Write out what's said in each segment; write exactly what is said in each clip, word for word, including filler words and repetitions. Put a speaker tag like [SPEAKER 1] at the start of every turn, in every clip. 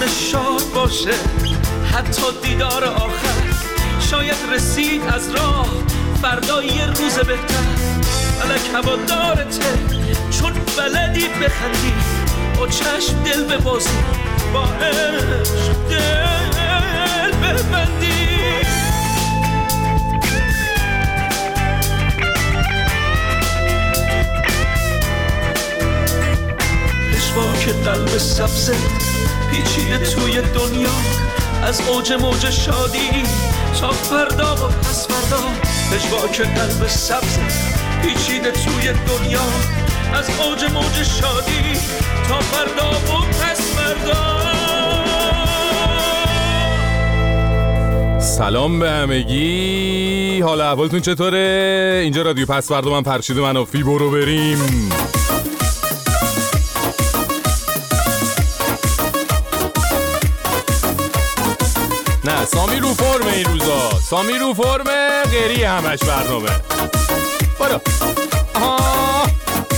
[SPEAKER 1] شاد باشه، حتی دیدار آخر شاید رسید از راه فردا یه روز بهتر. فلک هوادارته چون بلدی بخندی، با چشم دل ببازی، با عشق دل ببندی. پشواک قلب سبزه پیچیده توی دنیا، از اوج موج شادی تا فردا و پس فردا. پشواک قلب سبزه پیچیده توی دنیا، از اوج موج شادی تا فردا و پس فردا.
[SPEAKER 2] سلام به همگی، حال احوالتون چطوره؟ اینجا رادیو پس فردا، من فرشید منافی. برو بریم. نه سامی رو فرمه این روزا، سامی رو فرمه، غیری همش برنامه. برو. آها.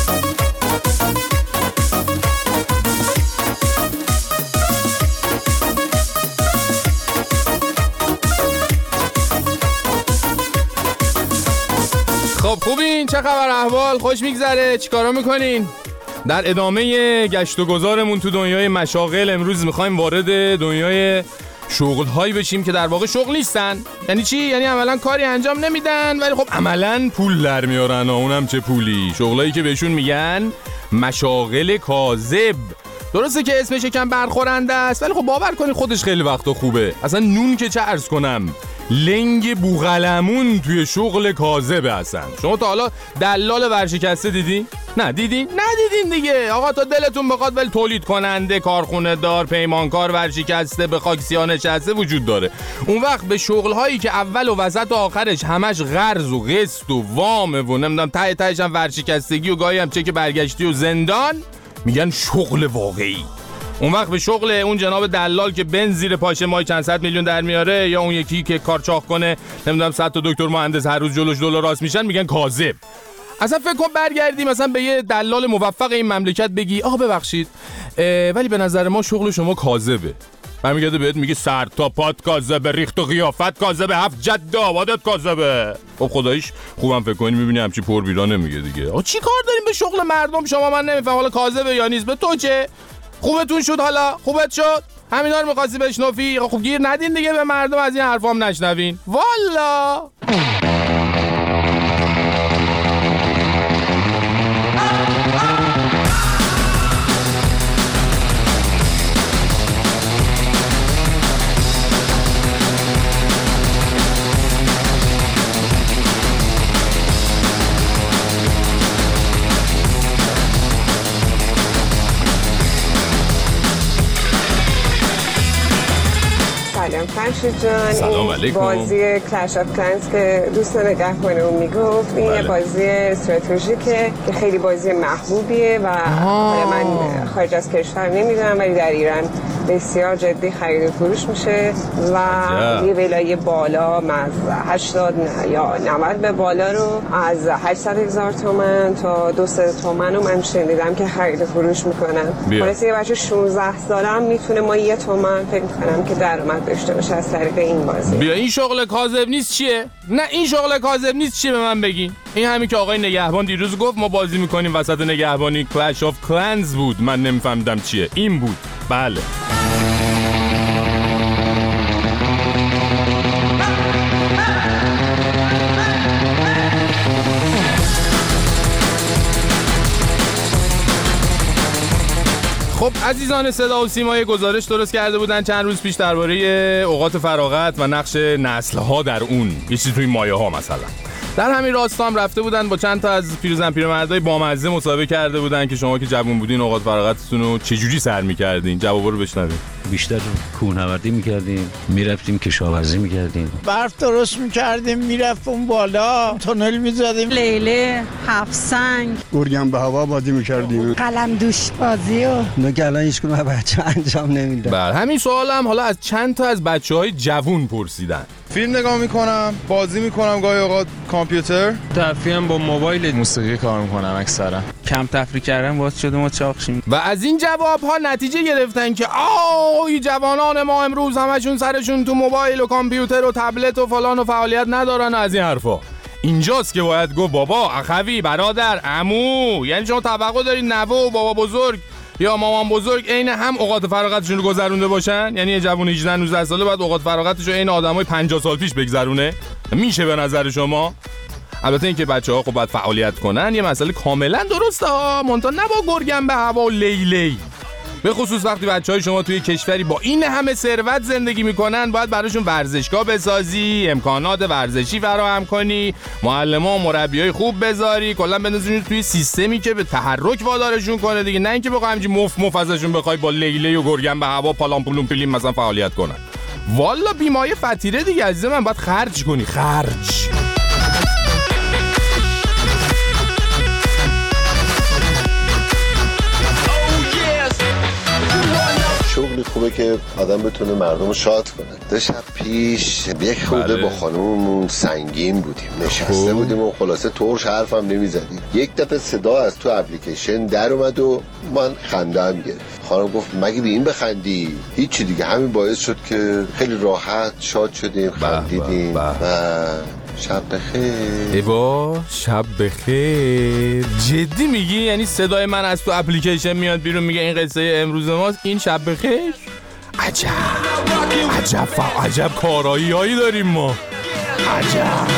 [SPEAKER 2] خب خوبین؟ چه خبر احوال؟ خوش میگذره؟ چیکارا میکنین؟ در ادامه گشت و گذارمون تو دنیای مشاغل امروز میخوایم وارد دنیای شغل هایی بشیم که در واقع شغل نیستن. یعنی چی؟ یعنی عملا کاری انجام نمیدن ولی خب عملا پول در میارن. اونم چه پولی؟ شغلایی که بهشون میگن مشاغل کاذب. درسته که اسمش یکم برخورنده است ولی خب باور کنید خودش خیلی وقتا خوبه. اصلا نون که چه عرض کنم، لنگ بوغلمون توی شغل کاذبه. اصلا شما تا حالا دلال ورشکسته دیدی؟ نه دیدین؟ ندیدین دیگه. آقا تا دلتون بخواد ولی تولید کننده، کارخونه دار، پیمانکار، ورشکسته به خاک سیاه نشسته وجود داره. اون وقت به شغل هایی که اول و وسط و آخرش همش قرض و قسط و وامه و نمیدونم ته تهش هم ورشکستگی و گاهی هم چک برگشتی و زندان میگن شغل واقعی. اون وقت به شغل اون جناب دلال که بنز زیر پاشه مای چند صد میلیون در میاره، یا اون یکی که کارچاق کنه نمیدونم صد تا دکتر مهندس هر روز جلوش دلار راست میشن، میگن کاذب. اصلا فکر کن برگردی مثلا به یه دلال موفق این مملکت بگی آقا ببخشید ولی به نظر ما شغل شما کاذبه. برمیگرده بهت میگه سر تا پات کاذبه، ریخت و قیافت کاذبه، هفت جد آبادت کاذبه. خب خداییش خوبم فکر کنی میبینی همچی پر بیرا نمیگه دیگه. آقا چی کار داریم به شغل مردم شما؟ من نمیفهم حالا کاذبه یا نیست. به تو چه؟ خوبتون شد؟ حالا خوبت شد؟ همینا رو می‌خواستی بشنفی؟ خب گیر ندین دیگه به مردم، از این حرفام نشنوین والا.
[SPEAKER 3] فرشید جان،
[SPEAKER 2] سلام
[SPEAKER 3] این بازی کلش آف کلنز که دوست نگهبان اون میگفت این یه بازی استراتژیکه که خیلی بازی محبوبیه و من خارج از کشور نمیدونم ولی در ایران بسیار جدی خرید و فروش میشه و یه ولای بالا از هشتاد یا نود به بالا رو از هشتصد هزار تومان تا دویست تومان رو من شنیدم که خرید و فروش میکنن. خلاصه یه بچه شانزده ساله هم میتونه ما یه تومان فکر کنم که درآمد داشته باشه از طریق این بازی.
[SPEAKER 2] بیا این شغل کاذب نیست چیه؟ نه این شغل کاذب نیست چیه به من بگین. این همین که آقای نگهبان دیروز گفت ما بازی میکنیم وسط نگهبانی کلش آف کلنز بود. من نمیفهمیدم چیه. این بود. بله. خب عزیزان صدا و سیما گزارش درست کرده بودن چند روز پیش درباره اوقات فراغت و نقش نسل‌ها در اون، یه چیزی توی مایه‌ها مثلا. در همین راستا هم رفته بودن با چند تا از پیرزن پیرمردای بامزه مصاحبه کرده بودن که شما که جوون بودین اوقات فراغتتون رو چجوری سر می‌کردین. جوابا رو بشنوید.
[SPEAKER 4] بیشتر کوهنوردی می‌کردیم، می‌رفتیم کشاورزی می‌کردیم،
[SPEAKER 5] برف درست می‌کردیم، می‌رفتیم بالا، تونل می‌زدیم،
[SPEAKER 6] لیله، هفت سنگ،
[SPEAKER 7] گرگم به هوا بازی می‌کردیم،
[SPEAKER 6] قلم دوش بازی و
[SPEAKER 8] نه که الان هیچکدوم از بچه‌ها انجام نمیدن.
[SPEAKER 2] بله همین سوالم حالا از چند تا از بچه‌های جوون پرسیدن. فیلم نگاه میکنم، بازی میکنم، گاهی اوقات کامپیوتر.
[SPEAKER 8] تفریحم با موبایل، موسیقی کار میکنم اکثرا. کم تفریح کردن باعث شده ما چاق شیم.
[SPEAKER 2] و از این جواب ها نتیجه گرفتن که آی جوانان ما امروز همشون سرشون تو موبایل و کامپیوتر و تبلت و فلان و فعالیت ندارن و از این حرفا. اینجاست که باید گفت بابا، اخوی، برادر، عمو، یعنی شما توقع دارین نوه و بابا بزرگ یا مامان بزرگ عین هم اوقات فراغتشون رو گذرونده باشن؟ یعنی یه جوون هجده نوزده ساله بعد اوقات فراغتش رو عین آدمای پنجاه سال پیش بگذرونه؟ میشه به نظر شما؟ البته اینکه بچه‌ها خب باید فعالیت کنن یه مسئله کاملا درسته ها، منتها نه با گرگم به هوا و لیلی. به خصوص وقتی بچه‌های شما توی کشوری با این همه ثروت زندگی میکنن، باید براشون ورزشگاه بسازی، امکانات ورزشی فراهم کنی، معلم‌ها و مربیای خوب بذاری، کلا بندازونی توی سیستمی که به تحرک وادارشون کنه دیگه، نه اینکه بخوای همینجوری مف مف ازشون بخوای با لیلی و گرگم به هوا پالام پولون پیلیم مثلا فعالیت کنن. والا بیمایه فطیره دیگه عزیز من، باید خرج کنی، خرج.
[SPEAKER 9] شغلی خوبه که آدم بتونه مردم رو شاد کنه. دو شب پیش یک خورده با خانوممون سنگین بودیم، نشسته بودیم و خلاصه طورش حرفم نمیزدیم. یک دفعه صدا از تو اپلیکیشن در اومد و من خندم گرفت. خانم گفت مگه به این بخندی؟ هیچی دیگه، همین باعث شد که خیلی راحت شاد شدیم، خندیدیم و شب بخیر.
[SPEAKER 2] ایوا شب بخیر. جدی میگی؟ یعنی صدای من از تو اپلیکیشن میاد بیرون میگه این قصه امروز ماست، این شب بخیر؟ عجب عجب فا... عجب کارایی هایی داریم ما. عجب.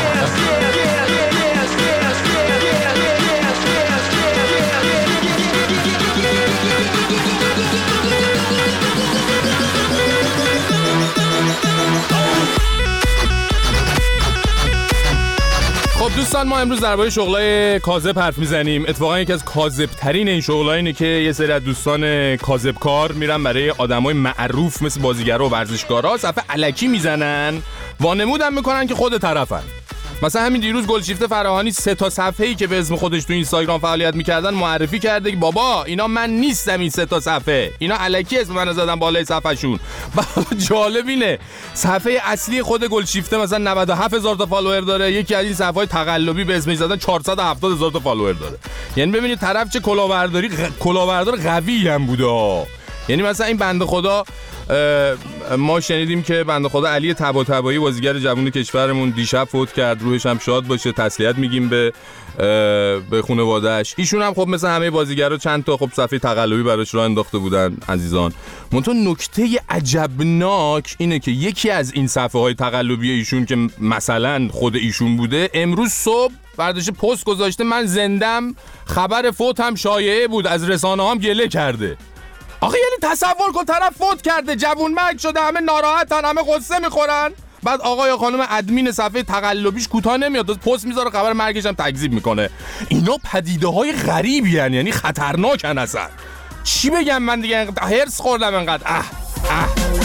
[SPEAKER 2] خب دوستان، ما امروز درباره شغلای کاذب حرف میزنیم. اتفاقا یکی از کاذب‌ترین این شغل‌ها اینه که یه سری از دوستان کاذبکار میرن برای آدمای معروف مثل بازیگرا و ورزشکارا صفحه الکی میزنن، وانمود هم میکنن که خود طرفن. مثلا همین دیروز گلشیفته فراهانی سه تا صفحه‌ای که به اسم خودش تو اینستاگرام فعالیت میکردن معرفی کرده که بابا اینا من نیستم، این سه تا صفحه اینا الکی اسم منو زدن بالای صفحه‌شون. جالب اینه صفحه اصلی خود گلشیفته مثلا نود و هفت هزار تا فالوور داره، یکی از این صفحه‌های تقلبی به اسمش زدن چهارصد و هفتاد هزار تا فالوور داره. یعنی ببینید طرف چه کلاهبرداری غ... کلاهبردار قوی هم بوده. یعنی مثلا این بنده خدا، ما شنیدیم که بنده خدا علی طباطبایی بازیگر جوان کشورمون دیشب فوت کرد، روحش هم شاد باشه، تسلیت میگیم به به خانواده‌اش. ایشون هم خب مثل همه بازیگرا چند تا خب صفحه تقلبی براش راه انداخته بودن عزیزان. منتها نکته عجبناک اینه که یکی از این صفحه‌های تقلبی ایشون که مثلا خود ایشون بوده، امروز صبح برداشته پست گذاشته من زندم، خبر فوت هم شایعه بود، از رسانه‌ها هم گله کرده. آخه یعنی تصور کن طرف فوت کرده، جوون مرگ شده، همه ناراحتن، همه غصه میخورن، بعد آقا یا خانم ادمین صفحه تقلبیش کوتاه نمیاد، پست میذاره خبر مرگش هم تکذیب میکنه. اینا پدیده های غریبی هن، یعنی خطرناکن اصلا. چی بگم من دیگه، هرس خوردم انقدر. اه اه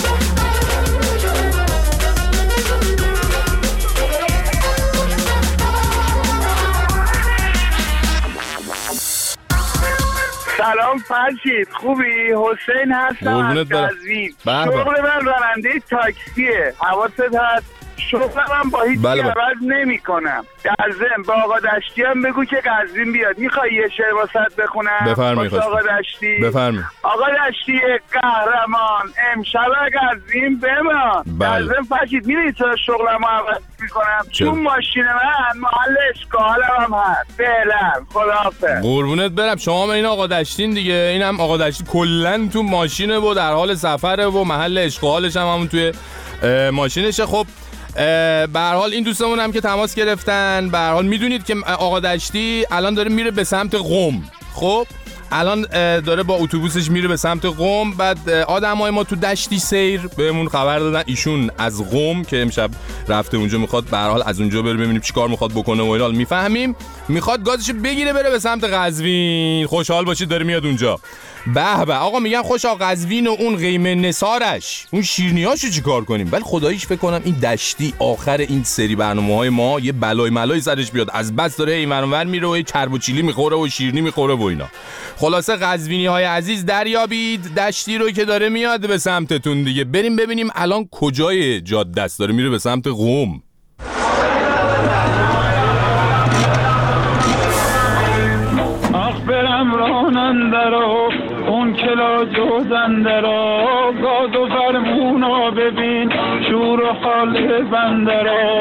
[SPEAKER 10] سلام فرشید، خوبی؟ حسین هستم از قزوین. شغل من راننده تاکسیه. حواست هست شغلم هم با هیچ
[SPEAKER 2] بله
[SPEAKER 10] عوض نمی کنم. در ضمن با آقا دشتی هم بگو که قزوین بیاد. میخوای یه شعر واسط بخونم؟
[SPEAKER 2] بفرمایید
[SPEAKER 10] آقا دشتی.
[SPEAKER 2] بفرمایید.
[SPEAKER 10] آقا دشتی قهرمان امشب قزوین بمان. در ضمن فرشید میدونی چرا شغلم رو عوض میکنم؟ چون ماشین من محل اشغالم هم هست. فعلا خداحافظ.
[SPEAKER 2] قربونت برم. شما این آقا دشتین دیگه، این هم آقا دشتی کلا تو ماشینه و در حال سفره و محل اشغالش هم همون توی ماشینشه. خب به هر حال این دوستمون هم که تماس گرفتن، به هر حال میدونید که آقا دشتی الان داره میره به سمت قم. خب الان داره با اتوبوسش میره به سمت قم. بعد آدمای ما تو دشتی سیر بهمون خبر دادن ایشون از قم که امشب رفته اونجا، میخواد به هر حال از اونجا بره ببینیم چیکار میخواد بکنه و اینا میفهمیم. میخواد گازشو بگیره بره به سمت قزوین. خوشحال باشید داره میاد اونجا. به به آقا میگن خوشا قزوین و اون قیمه نثارش، اون شیرنیاشو چیکار کنیم؟ ولی خداییش فکر کنم این دشتی آخر این سری برنامه‌های ما یه بلای ملای سرش بیاد، از بس داره این ور اون ور میره و چرب و چیلی میخوره و شیرنی میخوره و اینا. خلاصه قزوینی های عزیز دریابید دشتی رو که داره میاد به سمتتون دیگه. بریم ببینیم الان کجای جاده است، داره میره به سمت قم.
[SPEAKER 10] آخ برم رانندرا اون کلا جوزندرا گاز و فرمونا ببین شور و حال بندرا.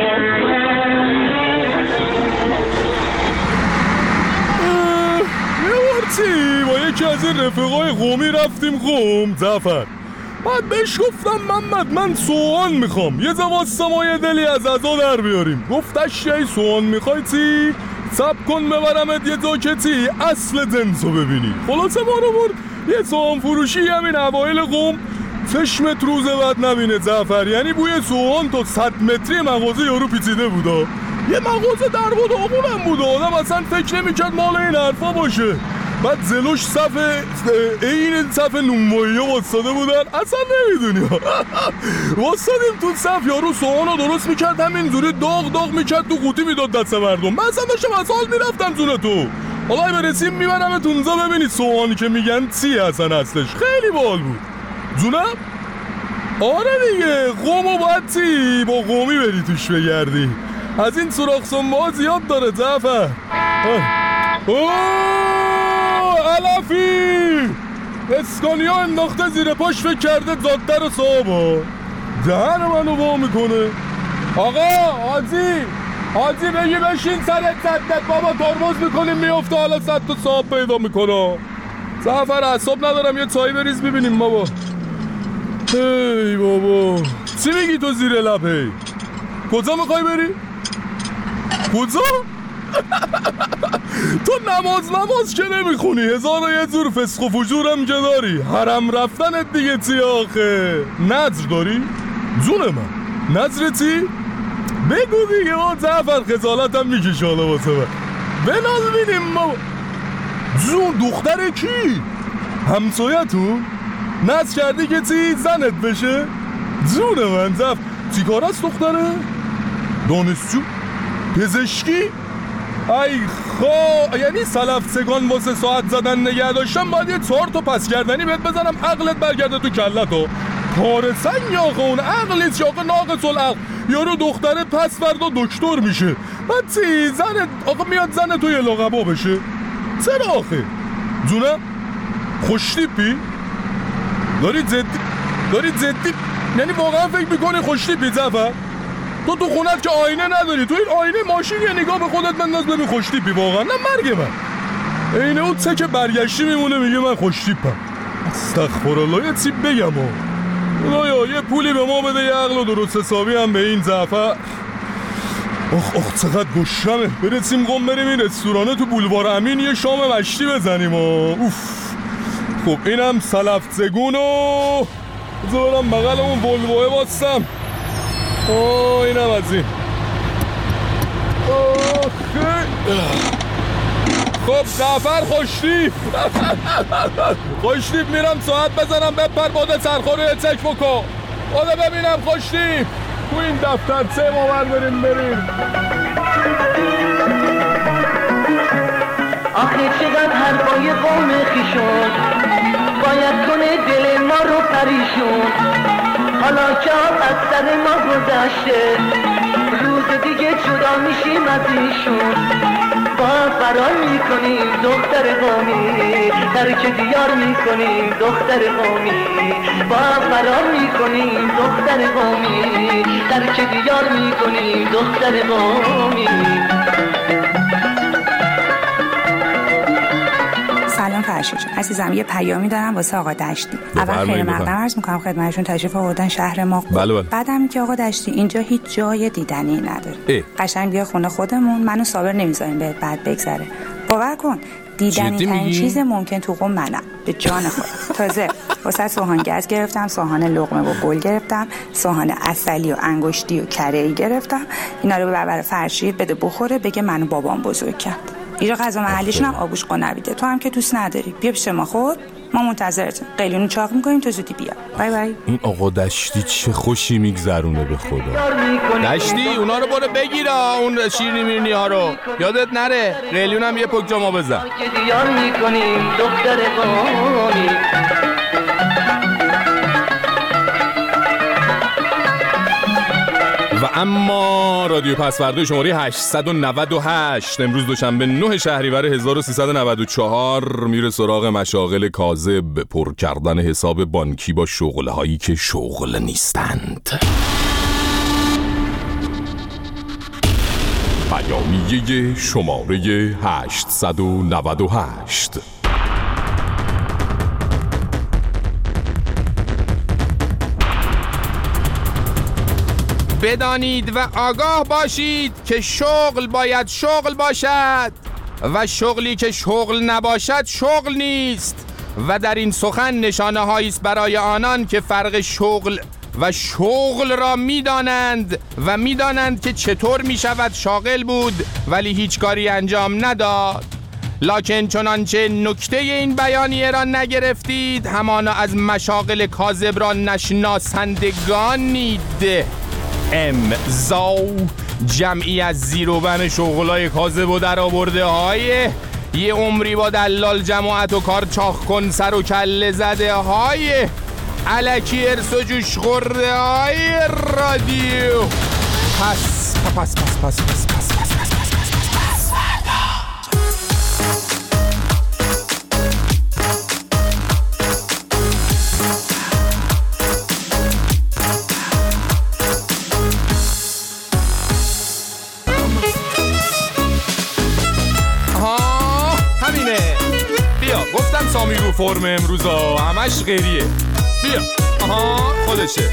[SPEAKER 2] یه با یکی از این رفقای قومی رفتیم قم زفر. بعد بهش گفتم محمد من سوهان میخوام، یه زواستا ما یه دلی از ازا در بیاریم. گفتش یه سوهان میخوای تی؟ سب کن ببرمت یه جاکتی اصل جنسو ببینی. خلاصه ما رو برد یه سوهان فروشی همین اوایل قم، چشمت روز بعد نبینه زفر. یعنی بوی سوهان تا صد متری مغازه یارو پیچیده بودا. یه مغازه در بود آقونم بود، آدم اصلا فکر نمیکرد مال این حرفا باشه. بعد زلوش صف این صف نونوایی ها واسطاده بودن، اصلا نمیدونی واسطادیم تو صف، یارو سوهان رو درست میکرد همینجوری داغ داغ میکرد تو قوطی میداد دست مردم. من اصلا داشتم از حال میرفتم زونه تو. حالا برسیم میبرم تونزا ببینید سوهانی که میگن چی اصلا اصلش. خیلی باحال بود زونم. آره دیگه قم و باید چی با قومی بری توش بگردی. از این سراخ سنبه زیاد داره زفر. اوه علفی اسکانیا انداخته زیر پاش فکر کرده زادتر و صاحبا دهن منو با میکنه. آقا حاجی حاجی بگی بشین سرت صدت بابا ترمز میکنیم میفته، حالا صد تا صاحب پیدا میکنه. زفر اعصاب ندارم یه چای بریز ببینیم بابا. ای بابا چی میگی تو زیر لب؟ هی کجا میخوای بری؟ کجا؟ تو نماز نماز که نمیخونی، هزار و یه جور فسق و فجورم که داری. حرم رفتنت دیگه چی آخه؟ نظر داری؟ جون من نظر چی؟ بگو دیگه ما زفر خجالتم میکشه حالا واسه من. بنال بینیم بابا. جون دختر کی؟ همسایتون؟ نظر کردی که چی؟ زنت بشه؟ جون من زفر چی کار است دختره؟ دانشجو؟ پزشکی؟ ای خو یعنی سلفسگان واسه ساعت زدن نگه داشتم باید یه چهار تا پس کردنی بهت بزنم عقلت برگرده تو کلتو. پارسن یا اون عقلیت یا ناقص العقل. یارو دختره پس فردا دکتر میشه، بعد چی زنت آقا میاد زن تو یه لقبا بشه. چرا آخه جونم خوشتیپی؟ داری جدی داری جدی یعنی واقعا فکر میکنی خوشتیپی زفر؟ تو تو خونت که آینه نداری، تو این آینه ماشین یه نگاه به خودت بنداز ببین خوشتیپی واقعا. نه مرگ من اینه اون سه که برگشتی میمونه میگه من خوشتیپم. استغفرالله. یه چی بگم ها خدایا یه پولی به ما بده یه عقل و درست حسابی هم به این زعفر. آخ آخ چقدر گشنمه. برسیم قم بریم این رستورانه تو بولوار امین یه شام مشتی بزنیم. اوف خب اینم سلفزگون و بذارم بغل اون ولوه باستم. اوه اینم از این. خب زعفر خوشتیپ خوشتیپ میرم ساعت بزنم بپر باده سرخور رو یه چک بکن باده ببینم خوشتیپ تو این دفتر سه ما بربریم بریم.
[SPEAKER 11] آخه چقدر حرفای قوم خیشون باید کنه دل ما رو پریشون. حالا که از سر ما گذشته روز دیگه جدا میشیم از ایشون. با فرار میکنیم دختر قومی ترک دیار میکنیم دختر قومی. با فرار میکنیم دختر قومی ترک دیار میکنیم دختر قومی.
[SPEAKER 12] سلام فرشید جان عزیزم، یه پیامی دارم واسه آقا دشتی. اول خیلی مقدم عرض میکنم خدمتشون تشریف آوردن شهر ما.
[SPEAKER 2] بله بله.
[SPEAKER 12] بعدم که آقا دشتی اینجا هیچ جای دیدنی نداره. قشنگ بیا خونه خودمون، منو صابر نمیذاریم بهت بعد بگذره. باور کن دیدنی ترین چیز ممکن تو قم منم به جان خودم. تازه واسه سوهان گز گرفتم، سوهان لقمه و گل گرفتم، سوهان عسلی و انگشتی و کره‌ای گرفتم. اینا رو ببر فرشید بده بخوره بگه منو بابام بزرگ کرد. اینجا غذا محلیشون هم آبوش قنبیده، تو هم که دوست نداری. بیا پیش ما خود ما منتظرتیم. قلیونو چاق میکنیم تو زودی بیا. بای بای.
[SPEAKER 2] این آقا دشتی چه خوشی میگذرونه به خدا. دشتی اونا رو برو بگیرا، اون شیرینی میرنی ها رو یادت نره. قلیون هم یه پک جامو بزن. و اما رادیو پسوردا شماره هشتصد و نود و هشت امروز دوشنبه نه شهریور هزار و سیصد و نود و چهار میره سراغ مشاغل کاذب، پر کردن حساب بانکی با شغل‌هایی که شغل نیستند. بیانیه شماره هشتصد و نود و هشت. بدانید و آگاه باشید که شغل باید شغل باشد و شغلی که شغل نباشد شغل نیست و در این سخن نشانه هایی است برای آنان که فرق شغل و شغل را میدانند و میدانند که چطور می شود شاغل بود ولی هیچ کاری انجام نداد. لکن چنانچه نکته این بیانیه را نگرفتید همانا از مشاغل کاذب را نشناسندگانید. امضا جمعی از زیروبن شغلای کاذب و در آورده های یه عمری با دلال جماعت و کار چاخ کن سر و کله زده های الکی ارس و جوش خورده های رادیو پس پس پس پس پس پس پس پس پس پس گفتم سامی رو فرم امروزا همش غیریه. بیا آها خودشه.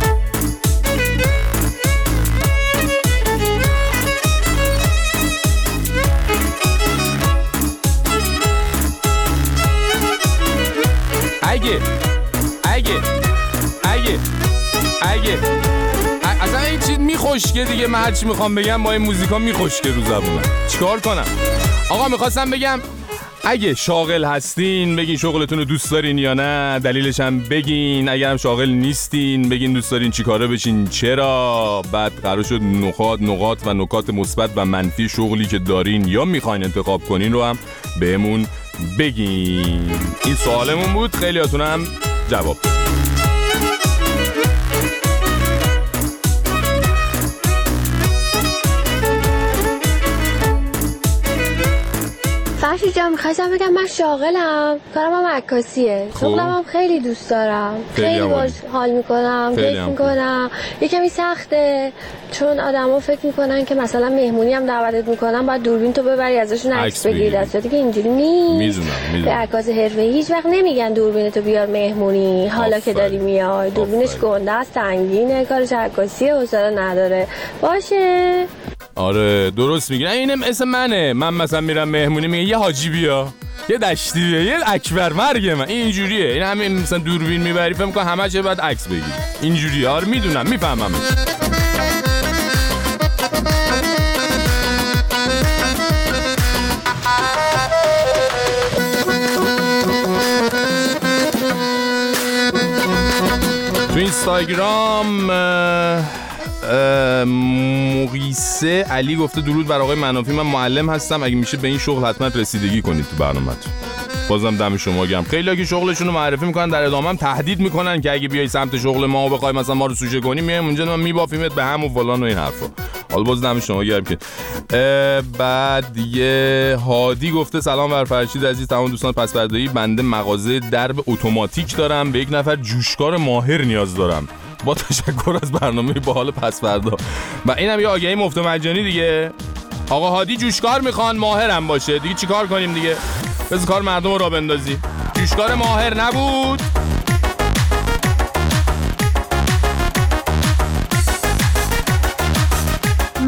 [SPEAKER 2] اگه اگه اگه اگه اصلا این چیز میخوشگه دیگه. من هرچی میخوام بگم با این موزیکا میخوشگه رو زبونم. چیکار کنم؟ آقا میخواستم بگم اگه شاغل هستین بگین شغلتون رو دوست دارین یا نه، دلیلش هم بگین. اگرم شاغل نیستین بگین دوست دارین چی کاره بشین چرا. بعد قرار شد نقاط نقاط و نکات مثبت و منفی شغلی که دارین یا میخواین انتخاب کنین رو هم بهمون بگین. این سوالمون بود، خیلیاتون هم جواب.
[SPEAKER 13] فرشی جان میخواستم بگم من شاغلم، کارم هم عکاسیه. شغلم هم خیلی دوست دارم، خیلی باش حال میکنم، کیف میکنم. یکمی سخته چون آدم ها فکر میکنن که مثلا مهمونی هم دعوتت میکنن باید دوربین تو ببری ازشون عکس بگیری، در صورتی که اینجوری نیست. به عکاس حرفه‌ای هیچ وقت نمیگن دوربین تو بیار مهمونی حالا آفر. که داری میای دوربینش گنده است، سنگینه، کارش عکاسیه، حوصله نداره. باشه
[SPEAKER 2] آره درست میگی. اینم اسم منه. من مثلا میرم مهمونی میگه یه حاجی بیا، یه دشتی بیا، یه اکبر مرگ من. این اینجوریه. این همین مثلا دوربین میبری فهم کن همه چه بعد عکس بگیری. اینجوریه. آره میدونم میفهمم. تو اینستاگرام مقیسه علی گفته درود بر آقای منافی، من معلم هستم، اگه میشه به این شغل حتما رسیدگی کنید تو برنامه‌تون. بازم دم شما گرم. خیلی‌ها که شغلشون رو معرفی میکنن در ادامه هم تهدید میکنن که اگه بیای سمت شغل ما و بخوای مثلا ما رو سوژه کنی میایم اونجا ما میبافیمت به هم و فلان و این حرفا. حالا باز دم شما گرم که بعد یه هادی گفته سلام بر فرشید عزیز، تمام دوستان پسوردایی، بنده مغازه درب اتوماتیک دارم، به یک نفر جوشکار ماهر نیاز دارم. با تشکر از برنامه باحال پسوردا. و اینم یه آگهی مفت و مجانی دیگه. آقا هادی جوشکار میخوان، ماهرم باشه دیگه. چیکار کنیم دیگه؟ بذار کار مردم رو راه بندازی. جوشکار ماهر نبود.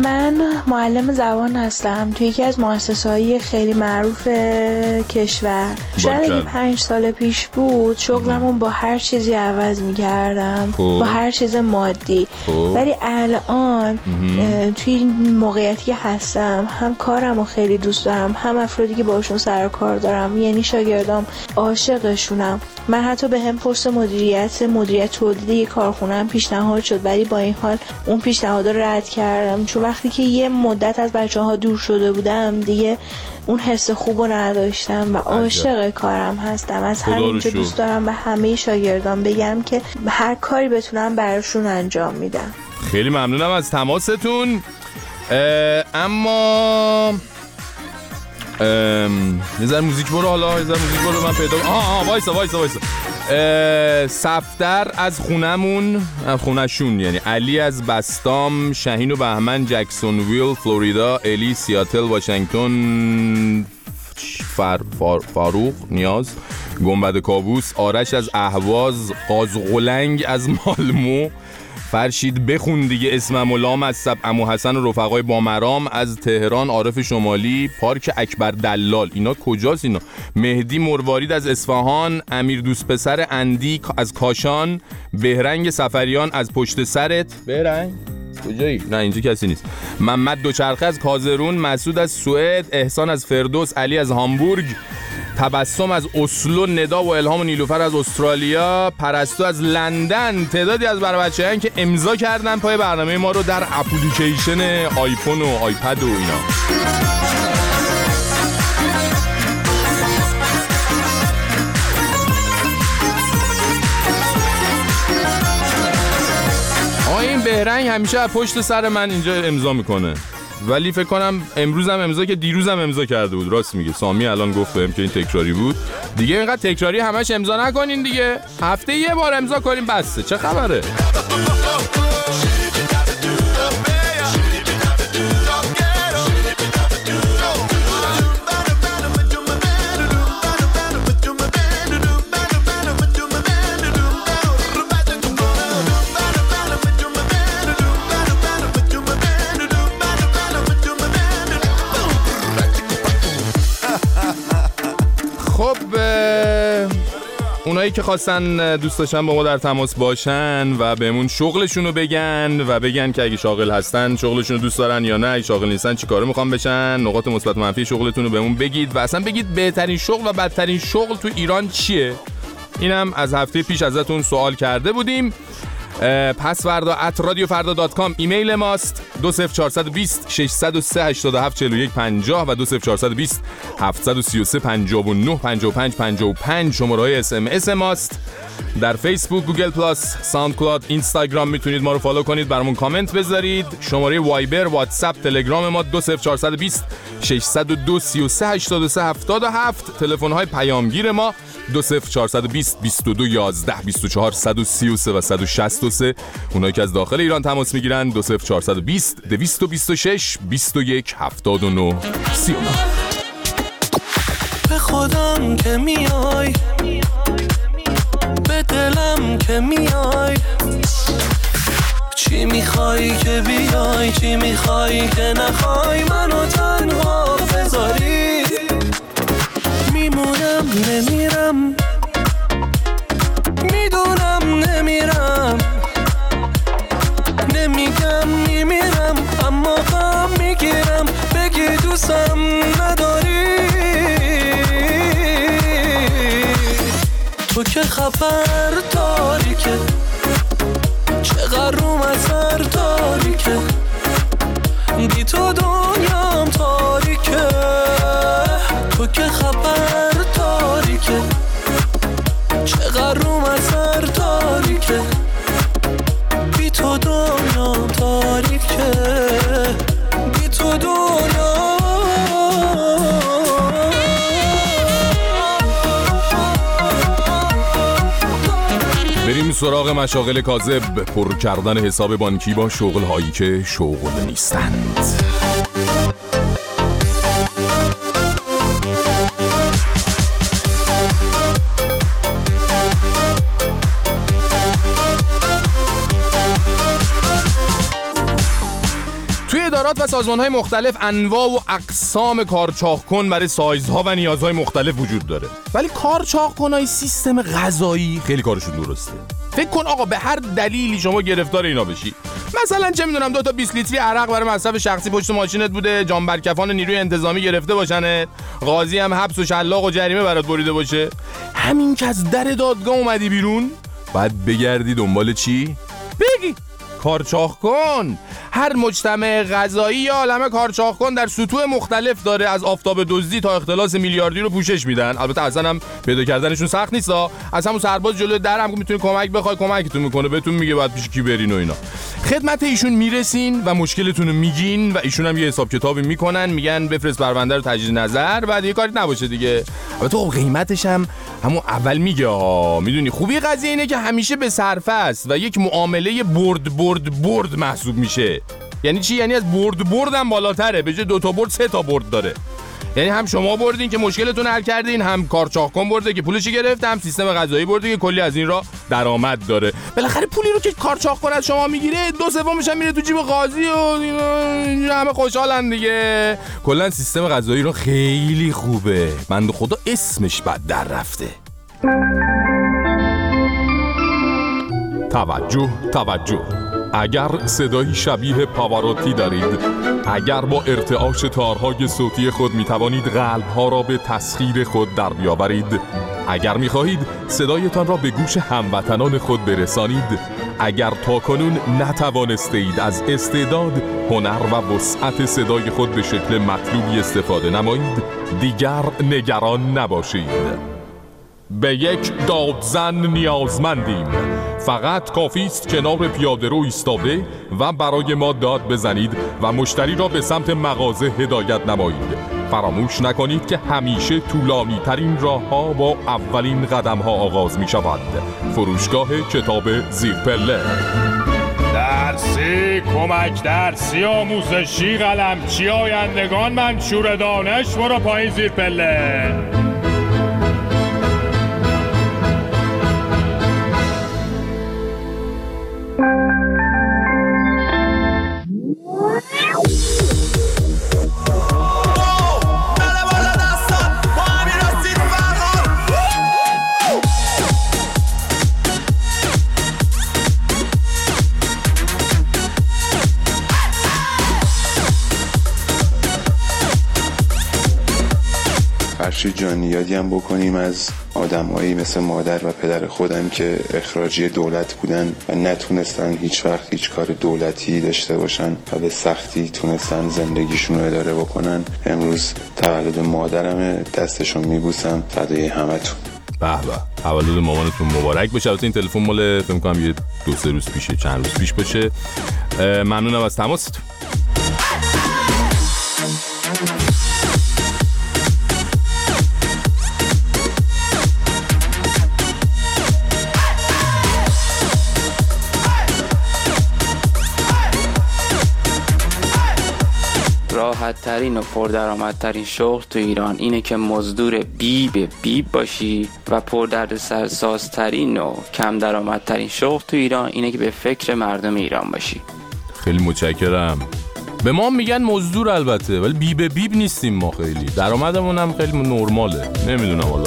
[SPEAKER 14] من معلم زبان هستم توی یکی از مؤسسه‌های خیلی معروف کشور. شاید اگه پنج سال پیش بود شغلمون با هر چیزی عوض می‌کردم، با هر چیز مادی. ولی الان توی این موقعیتی که هستم هم کارمو خیلی دوست دارم، هم افرادی که باشون سر کار دارم، یعنی شاگردام عاشقشونم. من حتی به هم پست مدیریت مدیریت تولید کارخونه‌ام پیشنهاد شد، ولی با این حال اون پیشنهاد رو رد کردم، چون وقتی که یه مدت از بچه‌ها دور شده بودم دیگه اون حس خوبو نداشتم و عاشق کارم هستم. از همینجا دوست دارم به همه شاگردان بگم که هر کاری بتونم براشون انجام میدم.
[SPEAKER 2] خیلی ممنونم از تماستون. اما یه ذره موزیک برو، حالا یه ذره موزیک برو من پیدا آها آها وایسا وایسا وایسا صفدر از خونمون، خونشون یعنی علی از بستام، شهین و بهمن جکسون ویل فلوریدا، الی سیاتل واشنگتن، فر فار فاروق نیاز گنبد کابوس، آرش از اهواز، قازقلنگ از مالمو، فرشید بخون دیگه اسمم و لام از سب، عمو حسن و رفقای بامرام از تهران، عارف شمالی، پارک اکبر دلال، اینا کجاست اینا؟ مهدی مروارید از اصفهان، امیر دوست پسر اندی از کاشان، بهرنگ سفریان از پشت سرت. بهرنگ کجایی؟ نه اینجا کسی نیست. محمد دوچرخه از کازرون، مسعود از سوئد، احسان از فردوس، علی از هامبورگ، تبسم از اسلو، ندا و الهام و نیلوفر از استرالیا، پرستو از لندن. تعدادی از برای بچه‌هایی که امضا کردن پای برنامه ما رو در اپلیکیشن آیفون و آیپد و اینا. آقا این بهرنگ همیشه از پشت سر من اینجا امضا میکنه، ولی فکر کنم امروز هم امضا که دیروز هم امضا کرده بود. راست میگه سامی الان گفت بهم که این تکراری بود. دیگه اینقدر تکراری همش امضا نکنین دیگه، هفته یه بار امضا کنین بسه. چه خبره؟ اونایی که خواستن دوست داشتن با ما در تماس باشن و بهمون شغلشون رو بگن و بگن که اگه شاغل هستن شغلشون رو دوست دارن یا نه، اگه شاغل نیستن چی کارو میخوان بشن، نقاط مثبت و منفی شغلتون رو بهمون بگید و اصلا بگید بهترین شغل و بدترین شغل تو ایران چیه. اینم از هفته پیش ازتون سوال کرده بودیم. پس فردا ات رادیو فردا دات کام ایمیل ماست. دو صفر چهار دو صفر شش صفر سه هشت هفت چهار یک پنجاه و دو صفر چهار دو صفر هفت سه سه پنجاه و نه پنجاه و پنج پنجاه و پنج شماره های اس ام اس ماست. در فیسبوک، گوگل پلاس، ساوند کلاود، اینستاگرام میتونید ما رو فالو کنید، برامون کامنت بذارید. شماره وایبر، واتساپ، تلگرام ما دو صفر چهار دو صفر شش صفر دو سه سه هشت سه هفت هفت. تلفن های پیامگیر ما دو صفر چهار دو صفر بیست و دو یازده بیست و چهار صد و سی و سه و صد و شصت و سه. اونایی که از داخل ایران تماس میگیرن دو صفر چهار دو صفر دویست و بیست و شش بیست و یک هفتاد و نه سی و نه.
[SPEAKER 15] به خودم که میای، به دلم که میای، چی میخوای که بیای، چی میخوای که نخوای منو تنها بذاری. میمونم نمیرم، میدونم نمیرم، نمیگم نمیرم، اما غم میگیرم بگی دوستم نداری. تو که خبر داری که چقدر روم اثر داری که بی تو دنیام تاریکه. تو که خبر داری که چقدر روم اثر داری که بی تو دنیام تاریکه، بی تو دنیام.
[SPEAKER 2] بریم سراغ مشاغل کاذب، پر کردن حساب بانکی با شغل هایی که شغل نیستند. ادارات و سازمان‌های مختلف انواع و اقسام کارچاق‌کن برای سایزها و نیازهای مختلف وجود داره، ولی کارچاق‌کنای سیستم غذایی خیلی کارشون درسته. فکر کن آقا به هر دلیلی شما گرفتار اینا بشی، مثلا چه میدونم دو تا بیست لیتری عرق برای مصرف شخصی پشت ماشینت بوده، جانبرکفان نیروی انتظامی گرفته باشنت، قاضی هم حبس و شلاق و جریمه برات بریده باشه، همین که از در دادگاه اومدی بیرون بعد بگردی دنبال چی؟ بگی کارچاق‌کن. هر مجتمع غذایی یا عالمه کارچاق‌کن در سطوح مختلف داره، از آفتاب دزدی تا اختلاس میلیاردی رو پوشش میدن. البته اصلا هم پیدا کردنشون سخت نیستا، از همون سرباز جلوی در هم میتونی کمک بخوای کمکتون میکنه، بهتون میگه بعد پیش کی برین و اینا. خدمت ایشون میرسین و مشکلتون رو میگین و ایشون هم یه حساب کتابی میکنن، میگن بفرست پرونده رو تجدید نظر، بعد یه کاری نباشه دیگه. البته خب قیمتش هم همون اول میگه ها، میدونی خوبی قضیه اینه که همیشه به صرفه است و یک معامله برد برد برد محسوب میشه. یعنی چی؟ یعنی از برد برد هم بالاتره، به جای دو تا برد سه تا برد داره. یعنی هم شما بردین که مشکلتون حل کردین، هم کارچاق‌کن برده که پولش گرفت، هم سیستم غذایی برده که کلی از این را درآمد داره. بالاخره پولی رو که کارچاق‌کن از شما میگیره دو سومش هم میره تو جیب قاضی و اینا، همه خوشحالن دیگه. کلا سیستم غذایی رو خیلی خوبه، بنده خدا اسمش بد در رفته. توجه توجه، اگر صدایی شبیه پاواروتی دارید، اگر با ارتعاش تارهای صوتی خود می توانید قلبها را به تسخیر خود در بیاورید، اگر می خواهید صدایتان را به گوش هموطنان خود برسانید، اگر تاکنون نتوانسته اید از استعداد، هنر و وسعت صدای خود به شکل مطلوبی استفاده نمایید، دیگر نگران نباشید. به یک دادزن نیازمندیم. فقط کافی است کنار پیاده رو ایستاده و برای ما داد بزنید و مشتری را به سمت مغازه هدایت نمایید. فراموش نکنید که همیشه طولانی ترین راه ها با اولین قدم ها آغاز می شود. فروشگاه کتاب زیر پله.
[SPEAKER 16] درسی، کمک درسی، آموزشی، قلمچی، آیندگان، منشور دانش، برو پایین زیر پله.
[SPEAKER 17] فرشید جان، یادی هم بکنیم از آدمایی مثل مادر و پدر خودم که اخراجی دولت بودن و نتونستن هیچ وقت هیچ کار دولتی داشته باشن و به سختی تونستن زندگیشون رو اداره بکنن. امروز تولد مادرمه، دستشون میبوسم، فدای همتون.
[SPEAKER 2] به به، تولد مامانتون مبارک باشه. البته این تلفن مال فکر کنم یه دو سه روز پیشه، چند روز پیش باشه. ممنونم از تماستون.
[SPEAKER 18] راحت ترین و پردرآمد ترین شغل تو ایران اینه که مزدور بیب بیب باشی و پردردسر ساز ترین و کم درآمد ترین شغل تو ایران اینه که به فکر مردم ایران باشی.
[SPEAKER 2] خیلی متشکرم. به ما میگن مزدور البته، ولی بیب بیب نیستیم ما، خیلی درآمدمون هم خیلی نرماله. نمیدونم والا.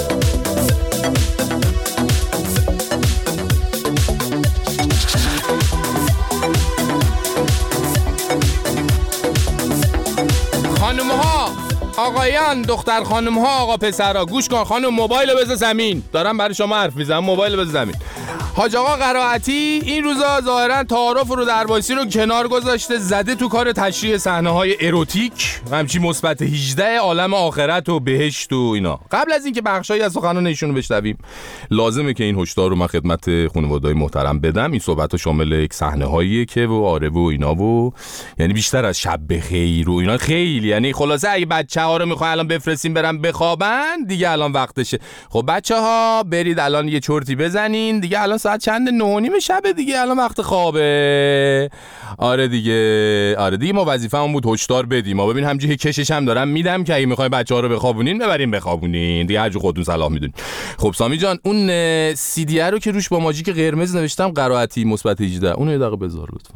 [SPEAKER 2] خانم‌ها، آقایان، دختر خانم‌ها، آقا پسرها، گوش کن. خانم موبایل رو بذار زمین، دارم برای شما حرف میزنم. موبایل رو بذار زمین. حاج آقا قرائتی این روزا ظاهرا تعارف رو درباسی رو کنار گذاشته، زده تو کار تشریح صحنه‌های اروتیک و همچین مثبت هجده عالم آخرت و بهشت و اینا. قبل از اینکه بخشایی از سخنان ایشون رو بشنویم، لازمه که این هشدار رو من خدمت خانواده‌های محترم بدم. این صحبت‌ها شامل یک صحنه‌هاییه که و آره و اینا و یعنی بیشتر از شب بخیر و اینا، خیلی یعنی خلاصه اگه بچه‌ها رو می‌خواین الان بفرستین برن بخوابن، دیگه الان وقتشه. خب بچه‌ها برید الان یه چرتی بزنین دیگه، الان ساعت چند؟ نه و نیم شب دیگه، الان وقت خوابه. آره دیگه، آره دیگه، ما وظیفه‌مون بود هشدار بدیم. ما ببین همینجوری کشش هم دارم میدم که اگه می‌خواید بچه‌ها رو بخوابونین ببرین بخوابونین دیگه، هر جو خودتون صلاح میدونین. خب سامی جان، اون سی دی رو که روش با ماژیک قرمز نوشتم قرائتی مثبت هجده، اونو یه دقیقه بذار لطفا.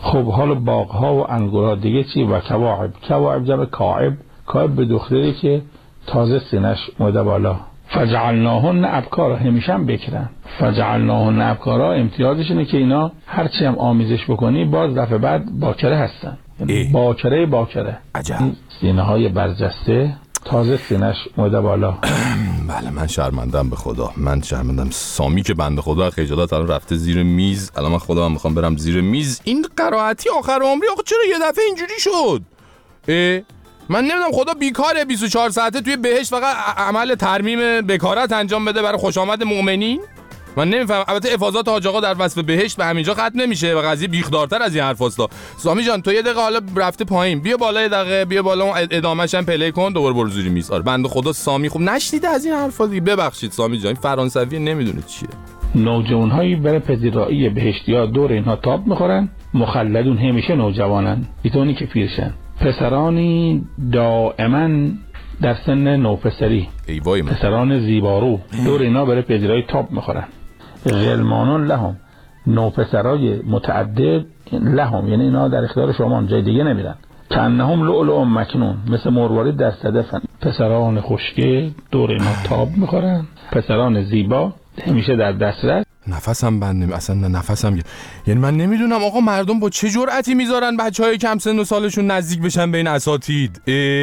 [SPEAKER 19] خب حالا باغ‌ها و انگورها دیگه چی؟ و کواعب. کواعب جمع کاعب. کاعب به دختری که تازه سینش اومده بالا. فجعلناهن ابکارا، همیشه هم بکرن. فجعلناهن ابکارا امتیازش اینه که اینا هرچی هم آمیزش بکنی باز دفعه بعد باکره هستن. باکره باکره.
[SPEAKER 2] عجب.
[SPEAKER 19] سینه های برجسته تازه سینش اومده بالا.
[SPEAKER 2] بله من شرمندم به خدا، من شرمندم. سامی که بنده خدا خجالت الان رفته زیر میز، الان من خودم میخوام برم زیر میز. این قرائتی آخر عمری آخه چرا یه دفعه اینجوری شد؟ اه؟ من نمیدونم خدا بیکاره بیست و چهار ساعته توی بهشت فقط عمل ترمیم بکارت انجام بده برای خوش آمد مؤمنین؟ من نمیفهم. البته افاضات حاج آقا در وصف بهشت به همینجا ختم نمیشه و قضیه بیخدارتر از این حرفاستا. سامی جان تو یه دقیقه حالا رفته پایین، بیا بالا یه دقیقه، بیا بالا اون ادامه‌ش هم پلی کن، دوباره برو زیر میز. آره بنده خدا سامی خوب نشنیده از این حرفا دیگه. ببخشید سامی جان، این فرانسوی نمیدونه چیه.
[SPEAKER 19] نوجوان‌هایی برای پذیرایی بهشتی‌ها دور اینها تاب می‌خورن، مخلدون همیشه نوجوانن، بیتونی که پیرشن. پسرانی دائما در سن نوپسری، پسران زیبارو دور اینا برای پذیرایی تاب می‌خورن. غلمانون لهم، نوپسرای متعدد لهم، یعنی اینا در اختیار شما جای دیگه نمیرن. کانهم لؤلؤ مکنون، مثل مروارید در صدفن. پسران خوشگل دور اینا تاب میخورن، پسران زیبا همیشه در دسترس.
[SPEAKER 2] نفسم بند اصلا نفسم، یعنی من نمیدونم آقا مردم با چه جرأتی میذارن بچهای کم سن و سالشون نزدیک بشن به این اساتید.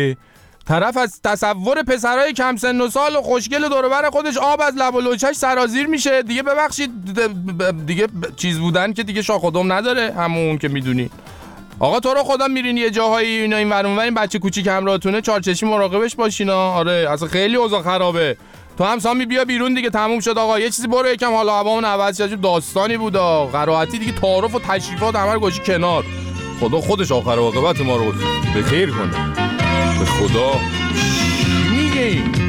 [SPEAKER 2] طرف از تصور پسرای کم سن و سال و خوشگل و دور و بر خودش آب از لب و لوچش سرازیر میشه دیگه. ببخشید دیگه چیز بودن که دیگه شاخ و دم نداره، همون که میدونی. آقا تو رو خدا میرین یه جاهایی اینا این ور اون ور، این بچه کوچیک همراهتونه چارچشمی مراقبش باشینا. آره اصلا خیلی اوضاع خرابه. تو هم سامی بیا بیرون دیگه، تموم شد آقا. یه چیزی برو یکم حالا هوامون عوض شه. داستانی بود قرائتی دیگه، تعارف و تشریفات همه رو گوشی کنار. خدا خودش آخر عاقبت ما رو به خیر کنه. به خدا میگه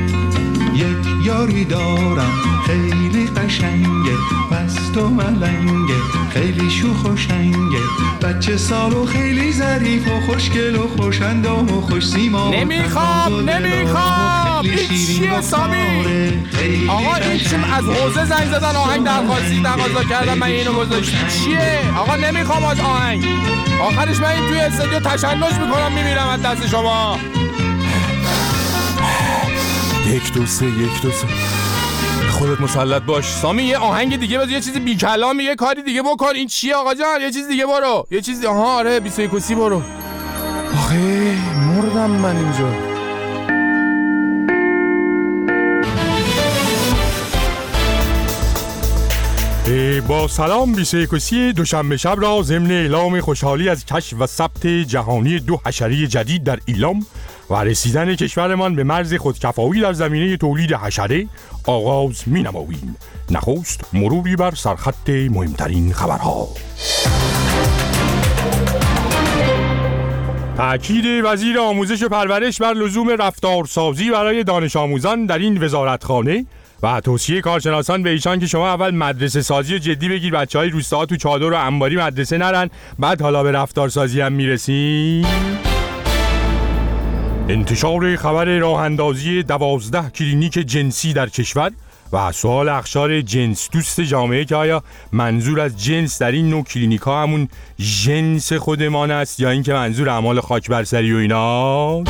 [SPEAKER 20] یک یاری دارم خیلی قشنگه، مست و ملنگه، خیلی شوخ و شنگه، بچه سال و خیلی ظریف و خوشگل و خوش‌اندام و خوش سیما.
[SPEAKER 2] نمیخوام نمیخوام این چیه سامی؟ آقا این چیم از حوزه زنگ زدن آهنگ درخواستی تقاضا کردم من اینو گذاشتم. چیه؟ آقا نمیخوام از آهنگ، آخرش من این توی استودیو تشنج میکنم میمیرم از دست شما. یک دو سه یک دو سه خودت مسلط باش. سامی یه آهنگ دیگه بذار، یه چیزی بی کلامی، یه کاری دیگه بکن. این چیه آقا جان؟ یه چیز دیگه برو، یه چیز. آها آره بیست و یک و سی برو. آخه مردم من اینجا. با سلام، بیست و یک و سی دوشنبه شب را ضمن اعلام خوشحالی از کشف و ثبت جهانی دو حشره جدید در ایلام و رسیدن کشورمان به مرز خودکفایی در زمینه تولید حشره آغاز می نماییم. نخست مروری بر سرخط مهمترین خبرها. تأکید وزیر آموزش و پرورش بر لزوم رفتارسازی برای دانش آموزان در این وزارتخانه و توصیه کارشناسان به ایشان که شما اول مدرسه سازی جدی بگیر، بچهای روستاها تو چادر و انباری مدرسه نرن، بعد حالا به رفتارسازی هم میرسیم. انتشار خبر راه اندازی دوازده کلینیک جنسی در کشور و سوال اخشار جنس دوست جامعه که آیا منظور از جنس در این نوع کلینیک ها همون جنس خودمان است یا این که منظور اعمال خاک برسری و ایناست.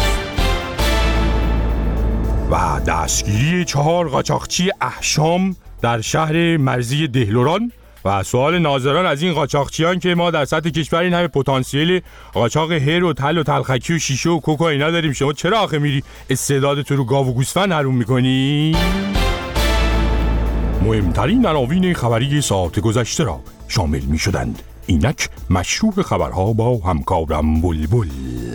[SPEAKER 2] و دستگیری چهار قاچاقچی احشام در شهر مرزی دهلوران و سوال ناظران از این قاچاقچیان که ما در سطح کشور این همه پتانسیل قاچاق هر و تل و تلخکی و شیشه و کوکا اینا داریم، شما چرا آخه میری استعدادت رو گاو و گوسفند حروم میکنی؟ مهمترین عناوین خبری ساعت گذشته را شامل میشدند. اینک مشروع خبرها با همکارم بلبل.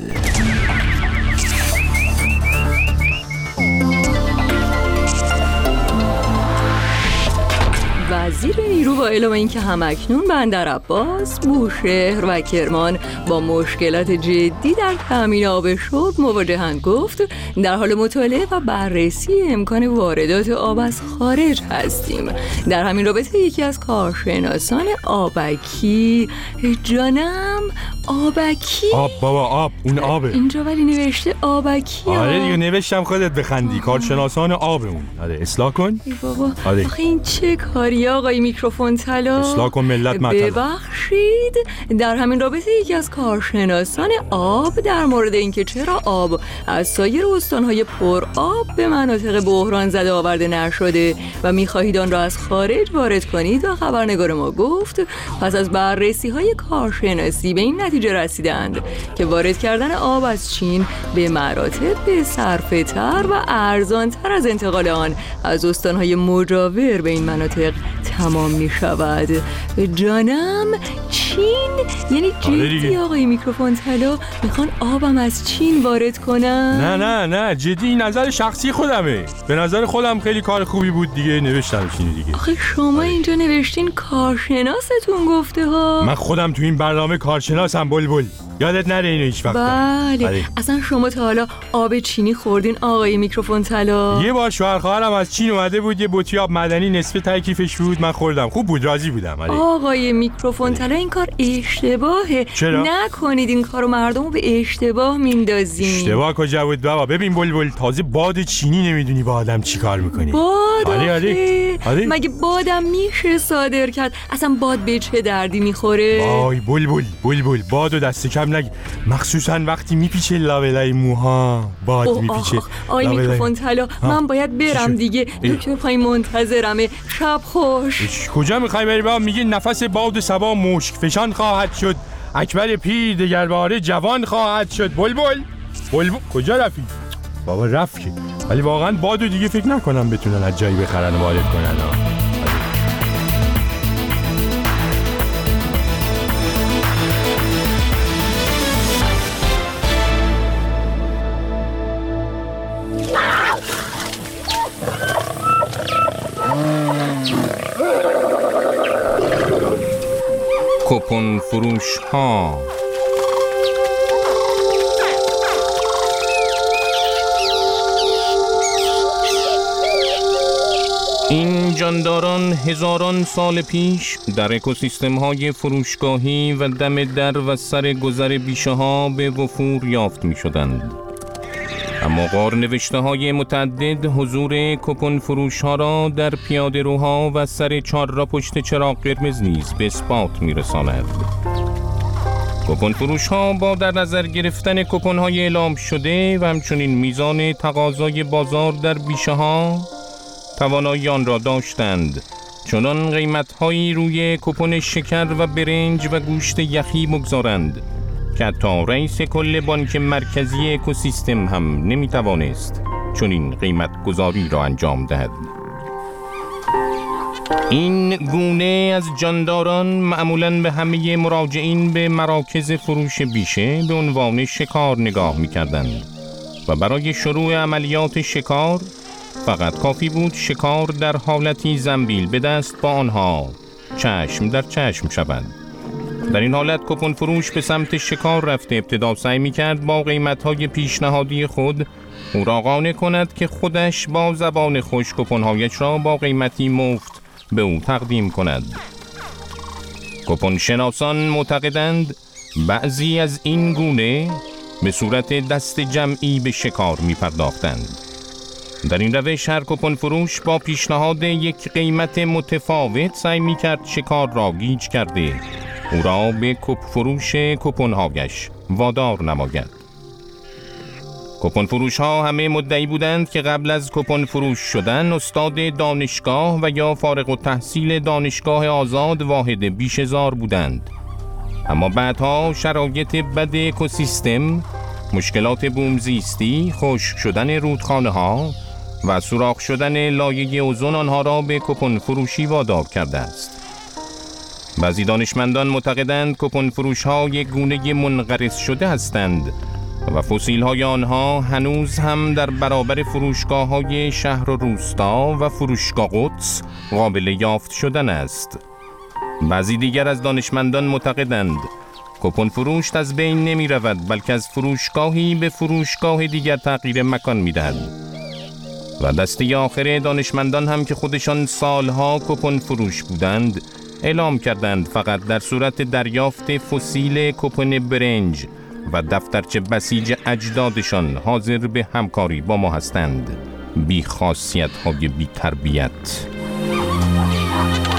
[SPEAKER 21] وزیر نیرو با اعلام اینکه همکنون بندر عباس، بوشهر و کرمان با مشکلات جدی در تامین آب شرب مواجهند، گفت در حال مطالعه و بررسی امکان واردات آب از خارج هستیم. در همین رابطه یکی از کارشناسان آبکی، جانم آبکی،
[SPEAKER 2] آب بابا آب، اون آبه
[SPEAKER 21] اینجا ولی نوشته آبکی.
[SPEAKER 2] آره دیگه نوشتم خودت بخندی. کارشناسان آب اون. آره اصلاح کن.
[SPEAKER 21] ای بابا
[SPEAKER 2] آره.
[SPEAKER 21] آخه این چه کاری یا آقای میکروفون طلا؟
[SPEAKER 2] اصلاح کن ملت مطلب.
[SPEAKER 21] ببخشید، در همین رابطه یکی از کارشناسان آب در مورد اینکه چرا آب از سایر استانهای پر آب به مناطق بحران زده آورده نشده و میخواهید آن را از خارج وارد کنید و خبرنگار ما گفت پس از بررسی های کارشناسی به این نتیجه رسیدند که وارد کردن آب از چین به مراتب به صرفه تر و ارزان تر از انتقال آن از استانهای مجاور به این مناطق تمام می شود. جانم چین؟ یعنی جدی آقای میکروفون طلا میخوان آبم از چین وارد کنن؟
[SPEAKER 2] نه نه نه جدی، نظر شخصی خودمه. به نظر خودم خیلی کار خوبی بود دیگه، نوشتم چینی دیگه.
[SPEAKER 21] آخه شما اینجا نوشتین کارشناستون گفته ها.
[SPEAKER 2] من خودم تو این برنامه کارشناسم بلبل، یادت نره اینو هیچ وقت.
[SPEAKER 21] بله. بله اصلا شما تا حالا آب چینی خوردین آقای میکروفون طلا؟
[SPEAKER 2] یه بار شوهر خواهرم از چین اومده بود، یه بطری آب معدنی نصف تای کیفش بود، من خوردم، خوب بود، راضی بودم. بله.
[SPEAKER 21] آقای میکروفون طلا این کار اشتباهه.
[SPEAKER 2] چرا؟
[SPEAKER 21] نکنید این کارو، مردمو به اشتباه میندازین.
[SPEAKER 2] اشتباه کجا بود بابا؟ ببین بلبل، تازه باد چینی نمیدونی با آدم چی کار میکنی.
[SPEAKER 21] باد؟
[SPEAKER 2] آره آره. آره.
[SPEAKER 21] مگه بادم میشه صادر کرد؟ اصلا باد به چه دردی میخوره؟
[SPEAKER 2] وای بلبل بلبل، بادو دست کم نگی، مخصوصا وقتی میپیچه لابلای موها باد میپیچه.
[SPEAKER 21] آی میکروفون طلا من باید برم دیگه، دکتر پای منتظرمه. شب خوش.
[SPEAKER 2] کجا میخوای بری بابا؟ میگه نفس باد صبا مشک فشان خواهد شد، اکبر پیر دگرباره جوان خواهد شد. بلبل بلبل کجا رفتی؟ بابا رفت که، ولی واقعا بادو دیگه فکر نکنم بتونن از جایی بخرن و وارد کنن ها. کوپن فروش ها. این جانداران هزاران سال پیش در اکوسیستم های فروشگاهی و دم در و سر گذر بیشه ها به وفور یافت می شدند. اما غار نوشته های متعدد حضور کوپن فروش ها را در پیاده روها و سر چهار را پشت چراغ قرمز نیز به اثبات می رساند. کوپن فروش ها با در نظر گرفتن کوپن های اعلام شده و همچنین میزان تقاضای بازار در بیشه ها توانایی آن را داشتند، چنان قیمت هایی روی کوپن شکر و برنج و گوشت یخی بگذارند که حتی رئیس کل بانک مرکزی اکوسیستم هم نمیتوانست چون این قیمت گذاری را انجام دهد. این گونه از جانداران معمولاً به همه مراجعین به مراکز فروش بیشه به عنوان شکار نگاه می‌کردند و برای شروع عملیات شکار فقط کافی بود شکار در حالتی زنبیل به دست با آنها چشم در چشم شود. در این حالت کوپن فروش به سمت شکار رفته ابتدا سعی می‌کرد با قیمت‌های پیشنهادی خود او را قانع کند که خودش با زبان خوش کوپن‌هایش را با قیمتی مفت به او تقدیم کند. کوپن شناسان معتقدند بعضی از این گونه به صورت دست جمعی به شکار می پرداختند. در این روش هر کوپن فروش با پیشنهاد یک قیمت متفاوت سعی می کرد شکار را گیج کرده او را به کوپ فروش کوپن‌هایش وادار نماید. کوپن فروش ها همه مدعی بودند که قبل از کوپن فروش شدن استاد دانشگاه و یا فارغ التحصیل دانشگاه آزاد واحد بیشه‌زار بودند. اما بعدها شرایط بد اکوسیستم، مشکلات بومزیستی، خشک شدن رودخانه ها و سوراخ شدن لایه اوزون آنها را به کوپن فروشی وادار کرده است. بعضی دانشمندان معتقدند کوپن فروش ها یک گونه منقرض شده هستند و فسیل های آنها هنوز هم در برابر فروشگاه های شهر و روستا و فروشگاه قدس قابل یافت شدن است. بعضی دیگر از دانشمندان معتقدند کوپن فروش از بین نمی رود بلکه از فروشگاهی به فروشگاه دیگر تغییر مکان می دهد. و دسته آخر دانشمندان هم که خودشان سالها کوپن فروش بودند اعلام کردند فقط در صورت دریافت فسیل کوپن برنج و دفترچه بسیج اجدادشان حاضر به همکاری با ما هستند. بی خاصیت های بی تربیت.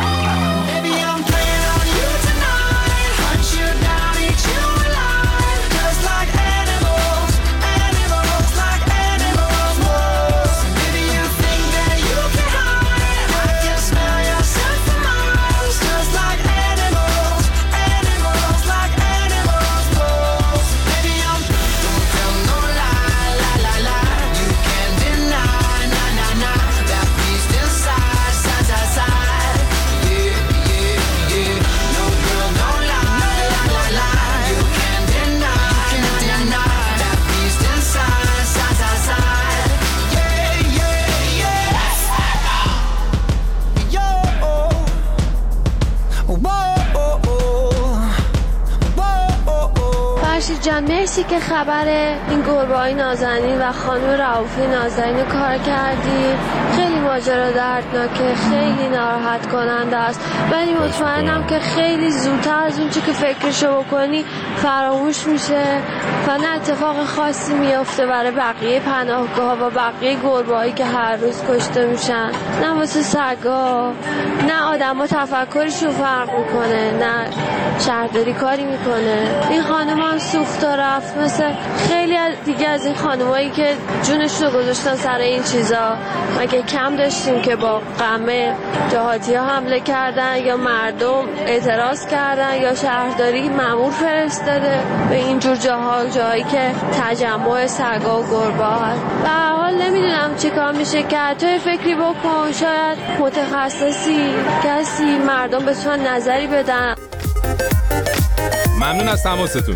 [SPEAKER 13] فرشید جان مرسی که خبر این گربه‌های نازنین و خانم رؤوفی نازنین کار کردی. خیلی ماجرا دردناکه، خیلی ناراحت کننده است، ولی مطمئنم که خیلی زودتر از اون چی که فکرشو بکنی فراموش میشه و نه اتفاق خاصی میافته برای بقیه پناهگاه و بقیه گربه‌هایی که هر روز کشته میشن. نه واسه سگا، نه آدما تفکرشون فرق میکنه، نه شهرداری کاری میکنه. این خانم هم سوخت و رفت مثل خیلی دیگه از این خانمایی که جونشون رو گذاشتن سر این چیزا. مگه کم داشتیم که با قمه جهادی ها حمله کردن یا مردم اعتراض کردن یا شهرداری مأمور فرستاده به اینجور جاها، جایی که تجمع سگا و گربه هست. به هر حال نمیدونم چی کار میشه کرد. تو فکری بکن، شاید متخصصی کسی مردم بتونن نظری بدن.
[SPEAKER 2] ممنون از تماستون.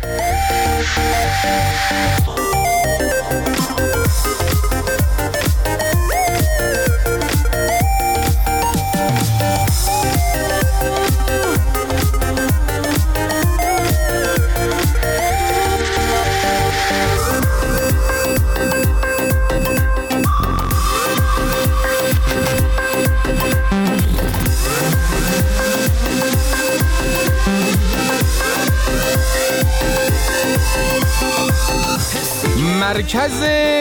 [SPEAKER 2] مرکز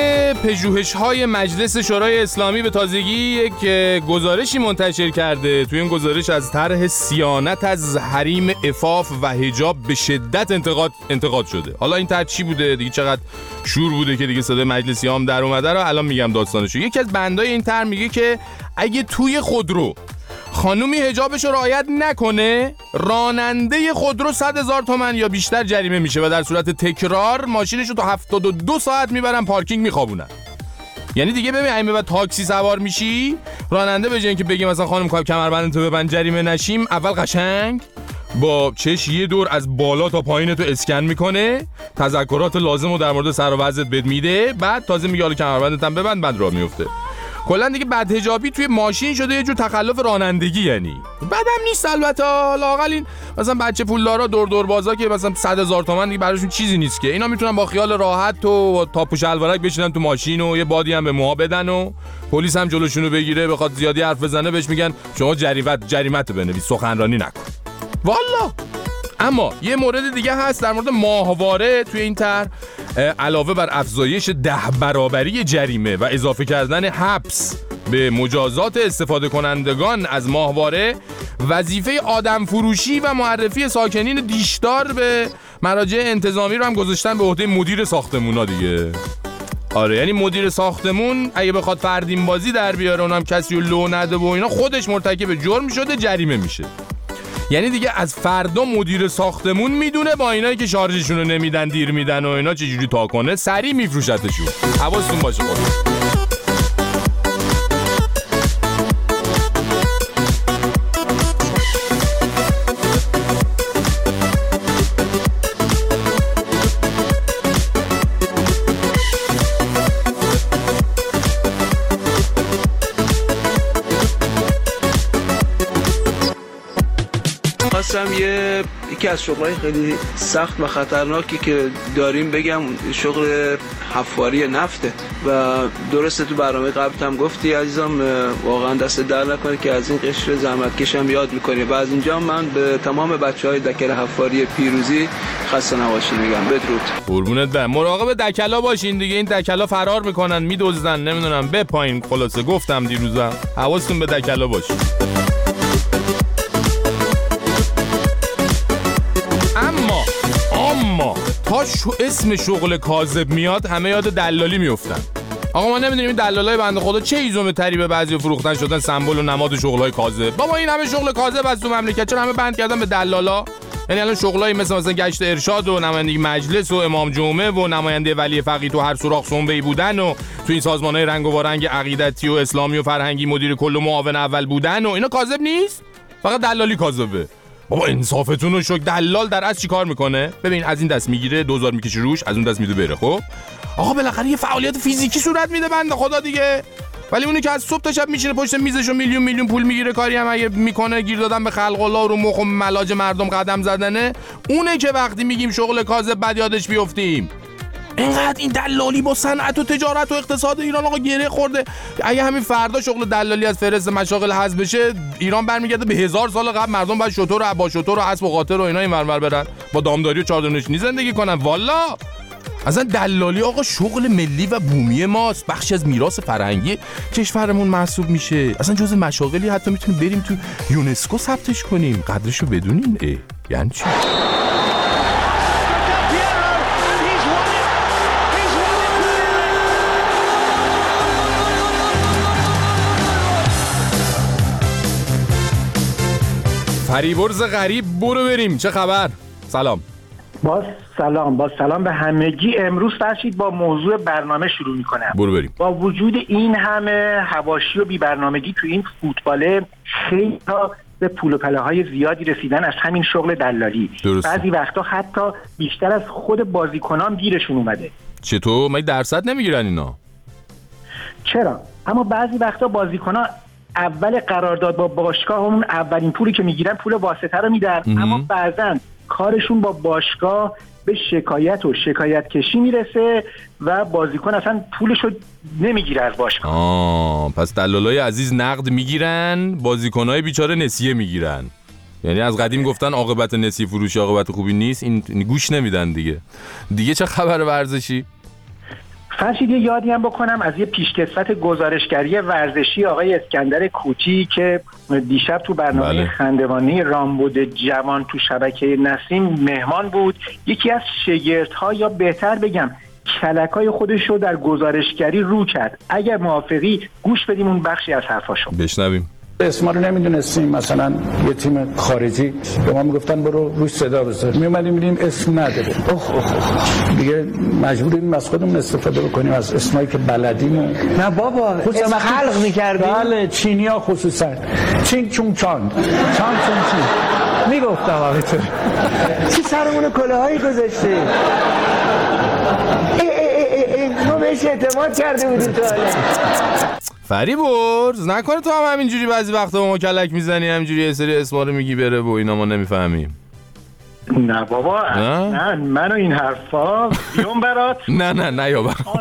[SPEAKER 2] پژوهش‌های مجلس شورای اسلامی به تازگی یک گزارشی منتشر کرده. توی این گزارش از طرح صیانت از حریم عفاف و حجاب به شدت انتقاد انتقاد شده. حالا این طرح چی بوده دیگه، چقدر شور بوده که دیگه صدای مجلسی هم در اومده رو الان میگم داستانشو. یکی از بندای این طرح میگه که اگه توی خودرو خانومی حجابش رو رعایت نکنه، راننده خودرو صد هزار تومان یا بیشتر جریمه میشه و در صورت تکرار ماشینش رو تا هفتاد و دو ساعت میبرن پارکینگ میخوابونن. یعنی دیگه ببین اگه بعد تاکسی سوار میشی، راننده به جای اینکه بگه مثلا خانم کمربندتو ببند جریمه نشیم، اول قشنگ با چش یه دور از بالا تا پایین تو اسکن میکنه، تذکرات لازم رو در مورد سر و وضعت بهت میده، بعد تازه میگه حالا کمربندت هم ببند، بعد راه میفته. کلا دیگه بدحجابی توی ماشین شده یه جور تخلف رانندگی. یعنی بعدم نیست البته، لااقل این مثلا بچه پولدارا دور دور بازا که مثلا صد هزار تومان دیگه براشون چیزی نیست که اینا میتونن با خیال راحت و تاپ و شلوارک بشینن تو ماشین و یه بادی هم به موها بدن و پلیس هم جلوشونو بگیره بخواد زیادی حرف بزنه بهش میگن شما جریمت جریمت بنویس، سخنرانی نکن. والا اما یه مورد دیگه هست در مورد ماهواره توی این طرح. علاوه بر افزایش ده برابری جریمه و اضافه کردن حبس به مجازات استفاده کنندگان از ماهواره، وظیفه آدم فروشی و معرفی ساکنین دیشدار به مراجع انتظامی رو هم گذاشتن به عهده مدیر ساختمونا دیگه. آره یعنی مدیر ساختمون اگه بخواد فردین بازی در بیاره، اونم کسی رو لو نده و اینا، خودش مرتکب جرم شده، جریمه میشه. یعنی دیگه از فردا مدیر ساختمون میدونه با اینایی که شارژشون رو نمیدن، دیر میدن و اینا چجوری تا کنه، سریع میفروشتشون. حواستون باشه خودتون.
[SPEAKER 1] خواستم یه یکی از شغلای خیلی سخت و خطرناکی که داریم بگم، شغل حفاری نفته و درسته تو برنامه قبل هم گفتی عزیزم، واقعا دست در نکنه که از این قشر زحمتکشم یاد میکنی و از اینجا من به تمام بچهای دکل حفاری پیروزی خسته نباشید میگم. بدرود.
[SPEAKER 2] قربونت برم. مراقب دکلا باشین دیگه، این دکلا فرار میکنن، میدزدن، نمیدونم به پایین. خلاصه گفتم دیروزم حواستون به دکلا باشه. اما تا شو اسم شغل کاذب میاد همه یاد دلالی میافتن. آقا ما نمیدونیم این دلالای بنده خدا چه ایزوم تری به بعضی فروختن شدن سمبل و نماد شغلای کاذب. بابا این همه شغل کاذب از تو مملکت چرا همه بند کردن به دلالا؟ یعنی الان شغلای مثل مثلا گشت ارشاد و نمایندگی مجلس و امام جمعه و نماینده ولی فقیه تو هر سوراخ سنبه‌ای بودن و تو این سازمان‌های رنگ و وارنگ عقیدتی و اسلامی و فرهنگی مدیر کل و معاون اول بودن و اینا کاذب نیست؟ فقط دلالی کاذبه. بابا انصافتون رو شک. دلال در اصل چی کار میکنه؟ ببین از این دست میگیره دوزار میکشه روش، از اون دست میده بره. خب آقا بالاخره یه فعالیت فیزیکی صورت میده بنده خدا دیگه. ولی اونی که از صبح تا شب میشینه پشت میزش و میلیون میلیون پول میگیره، کاری هم اگه میکنه گیر دادن به خلق الله رو مخ و ملاج مردم قدم زدنه، اونه که وقتی میگیم شغل کاذب بعد یادش بیافتیم. اینقدر این دلالی با صنعت و تجارت و اقتصاد ایران آقا گره خورده. اگه همین فردا شغل دلالی از فهرست مشاغل حذف بشه، ایران برمیگرده به هزار سال قبل. مردم باید شتر و با شتر و اسب و قاطر و اینا این ورور برن، با دامداری و چادرنشینی زندگی کنن. والا اصلا دلالی آقا شغل ملی و بومی ماست، بخشی از میراث فرهنگی کشورمون محسوب میشه. اصلا جزء مشاغلی حتی میتونیم بریم تو یونسکو ثبتش کنیم، قدرشو بدونیم. اه یعنی چی؟ فریبرز غریب، برو بریم. چه خبر؟ سلام.
[SPEAKER 3] باز سلام باز سلام به همگی. امروز فرشید با موضوع برنامه شروع میکنم.
[SPEAKER 2] برو بریم.
[SPEAKER 3] با وجود این همه حواشی و بی برنامگی تو این فوتباله، خیلی ها به پول و پله های زیادی رسیدن از همین شغل دلالی. درسته. بعضی وقتا حتی بیشتر از خود بازیکنان گیرشون اومده.
[SPEAKER 2] چطور؟ مگه درصد نمیگیرن اینا؟
[SPEAKER 3] چرا؟ اما بعضی وقتا بازیکنان اول قرارداد با باشگاه همون اولین پولی که میگیرن پول واسطه رو میدن، اما بعضن کارشون با باشگاه به شکایت و شکایت کشی میرسه و بازیکن اصلا پولشو نمیگیره از باشگاه.
[SPEAKER 2] آه پس دلالای عزیز نقد میگیرن، بازیکنای بیچاره نسیه میگیرن. یعنی از قدیم گفتن عاقبت نسیه فروشی عاقبت خوبی نیست، این گوش نمیدن دیگه. دیگه چه خبر ورزشی؟
[SPEAKER 3] فرشید یه یادی هم بکنم از یه پیشکسوت گزارشگری ورزشی آقای اسکندر کوچی که دیشب تو برنامه بله. خندوانی رامبد جوان تو شبکه نسیم مهمان بود. یکی از شگردها یا بهتر بگم کلکای خودش رو در گزارشگری رو کرد. اگر موافقی گوش بدیم اون بخشی از حرفاشو
[SPEAKER 2] بشنویم.
[SPEAKER 19] اسما رو نمیدونستیم، مثلا یه تیم خارجی به ما میگفتن برو روش صدا بذار، میومدیم می‌بینیم اسم نداره. اوه اوه دیگه مجبوریم از خودمون استفاده بکنیم از اسمایی که بلدیم.
[SPEAKER 22] نه بابا اسم خلق می‌کردیم.
[SPEAKER 19] بله چینی‌ها خصوصا چین چون چان چان چون چین میگفتم البته.
[SPEAKER 22] چی سرمون کلاهایی گذاشته؟ ای ای ای ما بهش اعتماد کرده بودیم تو حالا.
[SPEAKER 2] فریبرز نکنه تو هم همینجوری بعضی وقتا با ما کلک میزنی، همینجوری یه سری اسما رو میگی بره و اینا ما نمیفهمیم.
[SPEAKER 3] نه بابا نه, نه منو این حرفا بیام برات.
[SPEAKER 2] نه نه نه یا برام.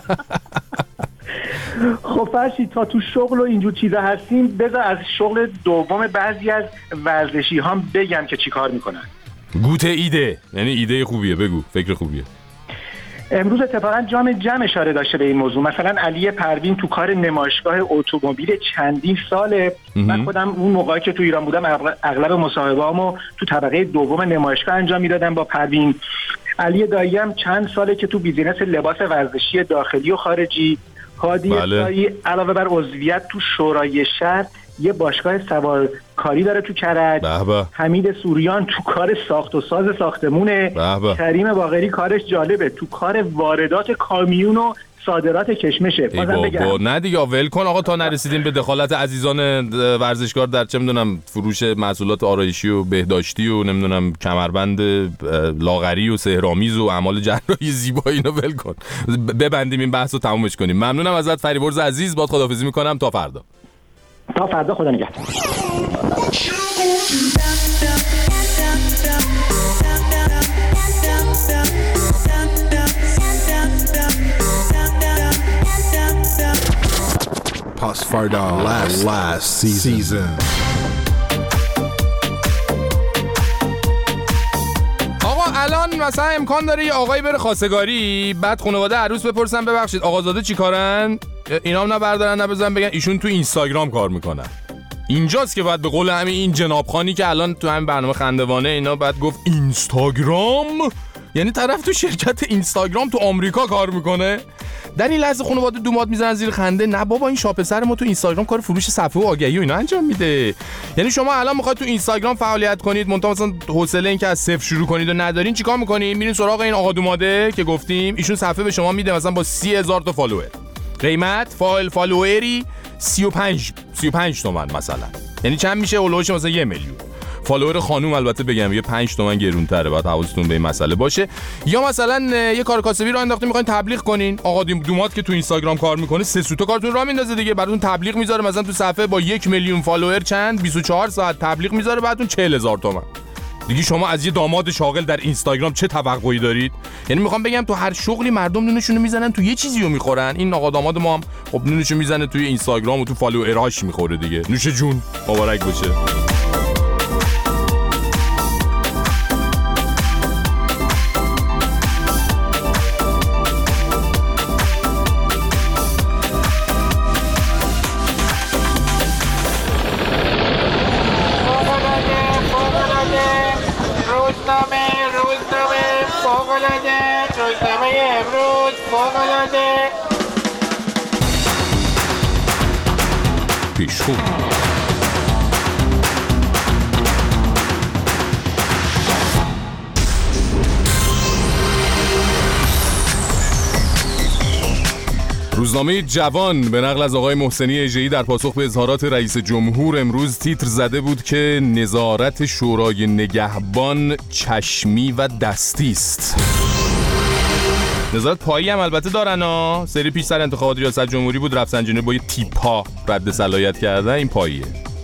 [SPEAKER 3] خب فرشید تا تو شغل و اینجور چیزا هستیم، بذار از شغل دوم بعضی از ورزشی هم بگم که چی کار میکنن.
[SPEAKER 2] گوت ایده، یعنی ایده خوبیه، بگو فکر خوبیه.
[SPEAKER 3] امروز اتفاقا جام جم اشاره داشته به این موضوع. مثلا علی پروین تو کار نمایشگاه اتومبیل چندین ساله. من خودم اون موقعی که تو ایران بودم اغلب مصاحبه‌هامو تو طبقه دوم نمایشگاه انجام میدادم با پروین. علی دایی هم چند ساله که تو بیزینس لباس ورزشی داخلی و خارجی. هادی
[SPEAKER 2] بله.
[SPEAKER 3] دایی علاوه بر عضویت تو شورای شهر یه باشگاه سوارکاری داره تو کرج. حمید سوریان تو کار ساخت و ساز ساختمونه.
[SPEAKER 2] بحبه.
[SPEAKER 3] کریم باقری کارش جالبه، تو کار واردات کامیون و صادرات کشمشه. بازم بگم
[SPEAKER 2] نه دیگه ول کن آقا، تا نرسیدیم به دخالت عزیزان ورزشکار در چه میدونم فروش محصولات آرایشی و بهداشتی و نمیدونم کمربند لاغری و سحرآمیز و اعمال جراحی زیبا، اینو ول کن. ببندیم این بحثو تمومش کنیم. ممنونم ازت فریبرز عزیز، باهات خداحافظی میکنم تا فردا.
[SPEAKER 3] تا فردا، خدا نگهدار.
[SPEAKER 23] Pasfarda last last season.
[SPEAKER 2] آقا الان مثلا امکان داره یه آقایی بره خواستگاری، بعد خانواده عروس بپرسن ببخشید آقازاده چی کارن؟ اینا هم نه بردارن نه بزنن بگن ایشون تو اینستاگرام کار میکنن. اینجاست که باید به قول همین این جناب خانی که الان تو همین برنامه خندوانه اینا بعد گفت اینستاگرام، یعنی طرف تو شرکت اینستاگرام تو آمریکا کار میکنه. در این لحظه خانواده دومات میزنن زیر خنده. نه بابا این شاپسر ما تو اینستاگرام کار فروش صفحه و آگهی و اینا انجام میده. یعنی شما الان میخواید تو اینستاگرام فعالیت کنید، منتها مثلا حوصله این که از صفر شروع کنید و ندارین، چیکار میکنین؟ میرین سراغ این آقا دوماده که گفتیم، ایشون صفحه به شما میده مثلا با سی هزار تا فالوور. قیمت فایل فالووری سی و پنج تومن مثلا. یعنی چند میشه؟ اولوش مثلا یه میلیون. فالوور خانوم البته بگم یه پنج تومن گرونتره، بعد حواستون به این مسئله باشه. یا مثلا یه کار کاسبی رو انداختین میخواین تبلیغ کنین، آقا دومات که تو اینستاگرام کار میکنه سه سوتا کارتون راه میندازه دیگه، براتون تبلیغ میذاره مثلا تو صفحه با یک میلیون فالوور چند بیست و چهار ساعت تبلیغ میذاره براتون چهل هزار تومن. دیگه شما از یه داماد شاغل در اینستاگرام چه توقعی دارید؟ یعنی میخوام بگم تو هر شغلی مردم نونشونو میزنن تو یه چیزی رو میخورن. این آقا داماد ما هم خب نونشو میزنه توی اینستاگرام و تو فالووراش میخوره دیگه. نوش جون، مبارک باشه. پیش خوب روزنامه جوان به نقل از آقای محسنی اژه‌ای در پاسخ به اظهارات رئیس جمهور امروز تیتر زده بود که نظارت شورای نگهبان چشمی و دستی است. نظارت پایی هم البته دارن ها. سری پیش سر انتخابات ریاست جمهوری بود رفسنجانی با یه تیپا رد صلاحیت کردن، این پاییه.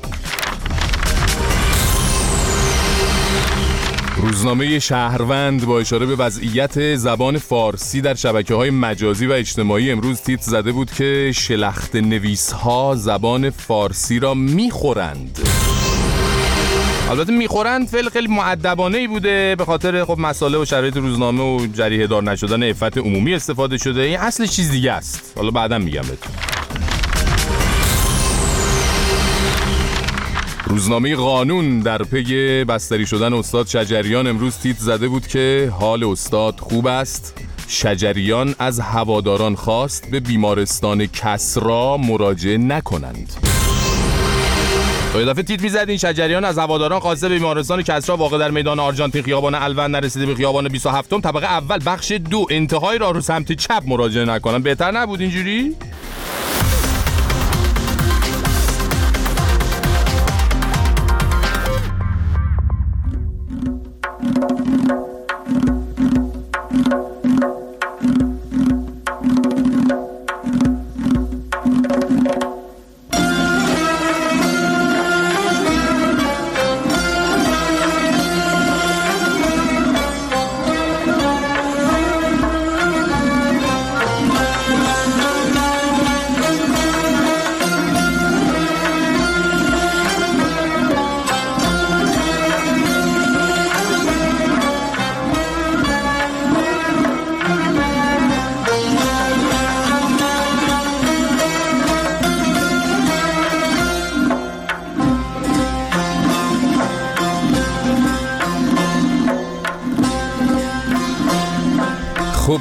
[SPEAKER 2] روزنامه شهروند با اشاره به وضعیت زبان فارسی در شبکه‌های مجازی و اجتماعی امروز تیتر زده بود که شلخته نویس‌ها زبان فارسی را میخورند. البته میخورند فعل خیلی مؤدبانه‌ای بوده، به خاطر خب مسائل و شرایط روزنامه و جریحه دار نشدن عفت عمومی استفاده شده. این اصل چیز دیگه است، حالا بعداً میگم بهتون. روزنامه قانون در پی بستری شدن استاد شجریان امروز تیتر زده بود که حال استاد خوب است. شجریان از هواداران خواست به بیمارستان کسری مراجعه نکنند. تا یه دفعه تیتر می‌زدین شجریان از هواداران خواسته به بیمارستان کسری واقع در میدان آرژانتین خیابان الون نرسیده به خیابان بیست و هفتم طبقه اول بخش دو انتهای راه رو سمت چپ مراجعه نکنن. بهتر نبود اینجوری؟ خب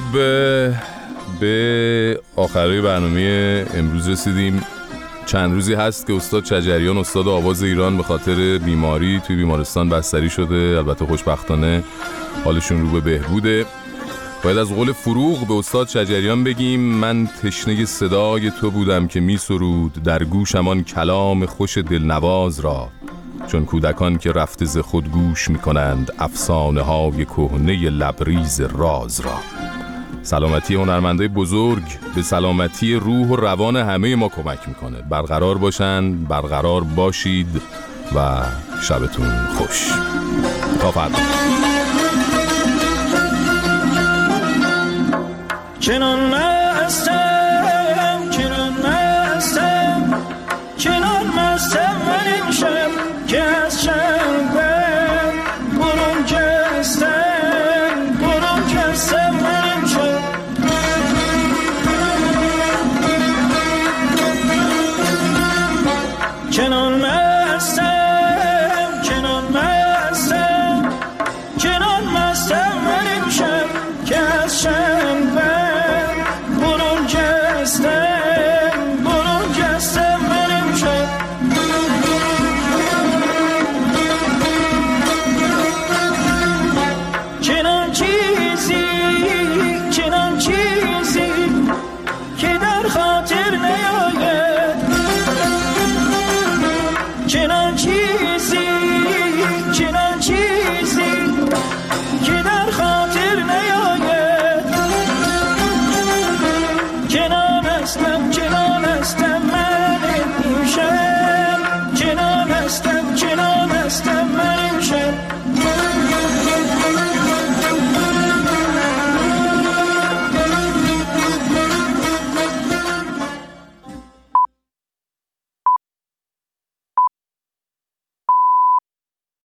[SPEAKER 2] به آخرای برنامه امروز رسیدیم. چند روزی هست که استاد شجریان استاد آواز ایران به خاطر بیماری توی بیمارستان بستری شده. البته خوشبختانه حالشون رو به بهبوده. باید از قول فروغ به استاد شجریان بگیم من تشنه صدای تو بودم که می سرود در گوشم آن کلام خوش دلنواز را، چون کودکان که رفته ز خود گوش می کنند افسانه های کهنه لبریز راز را. سلامتی هنرمندای بزرگ به سلامتی روح و روان همه ما کمک میکنه. برقرار باشن، برقرار باشید و شبتون خوش. تا فردا. چنان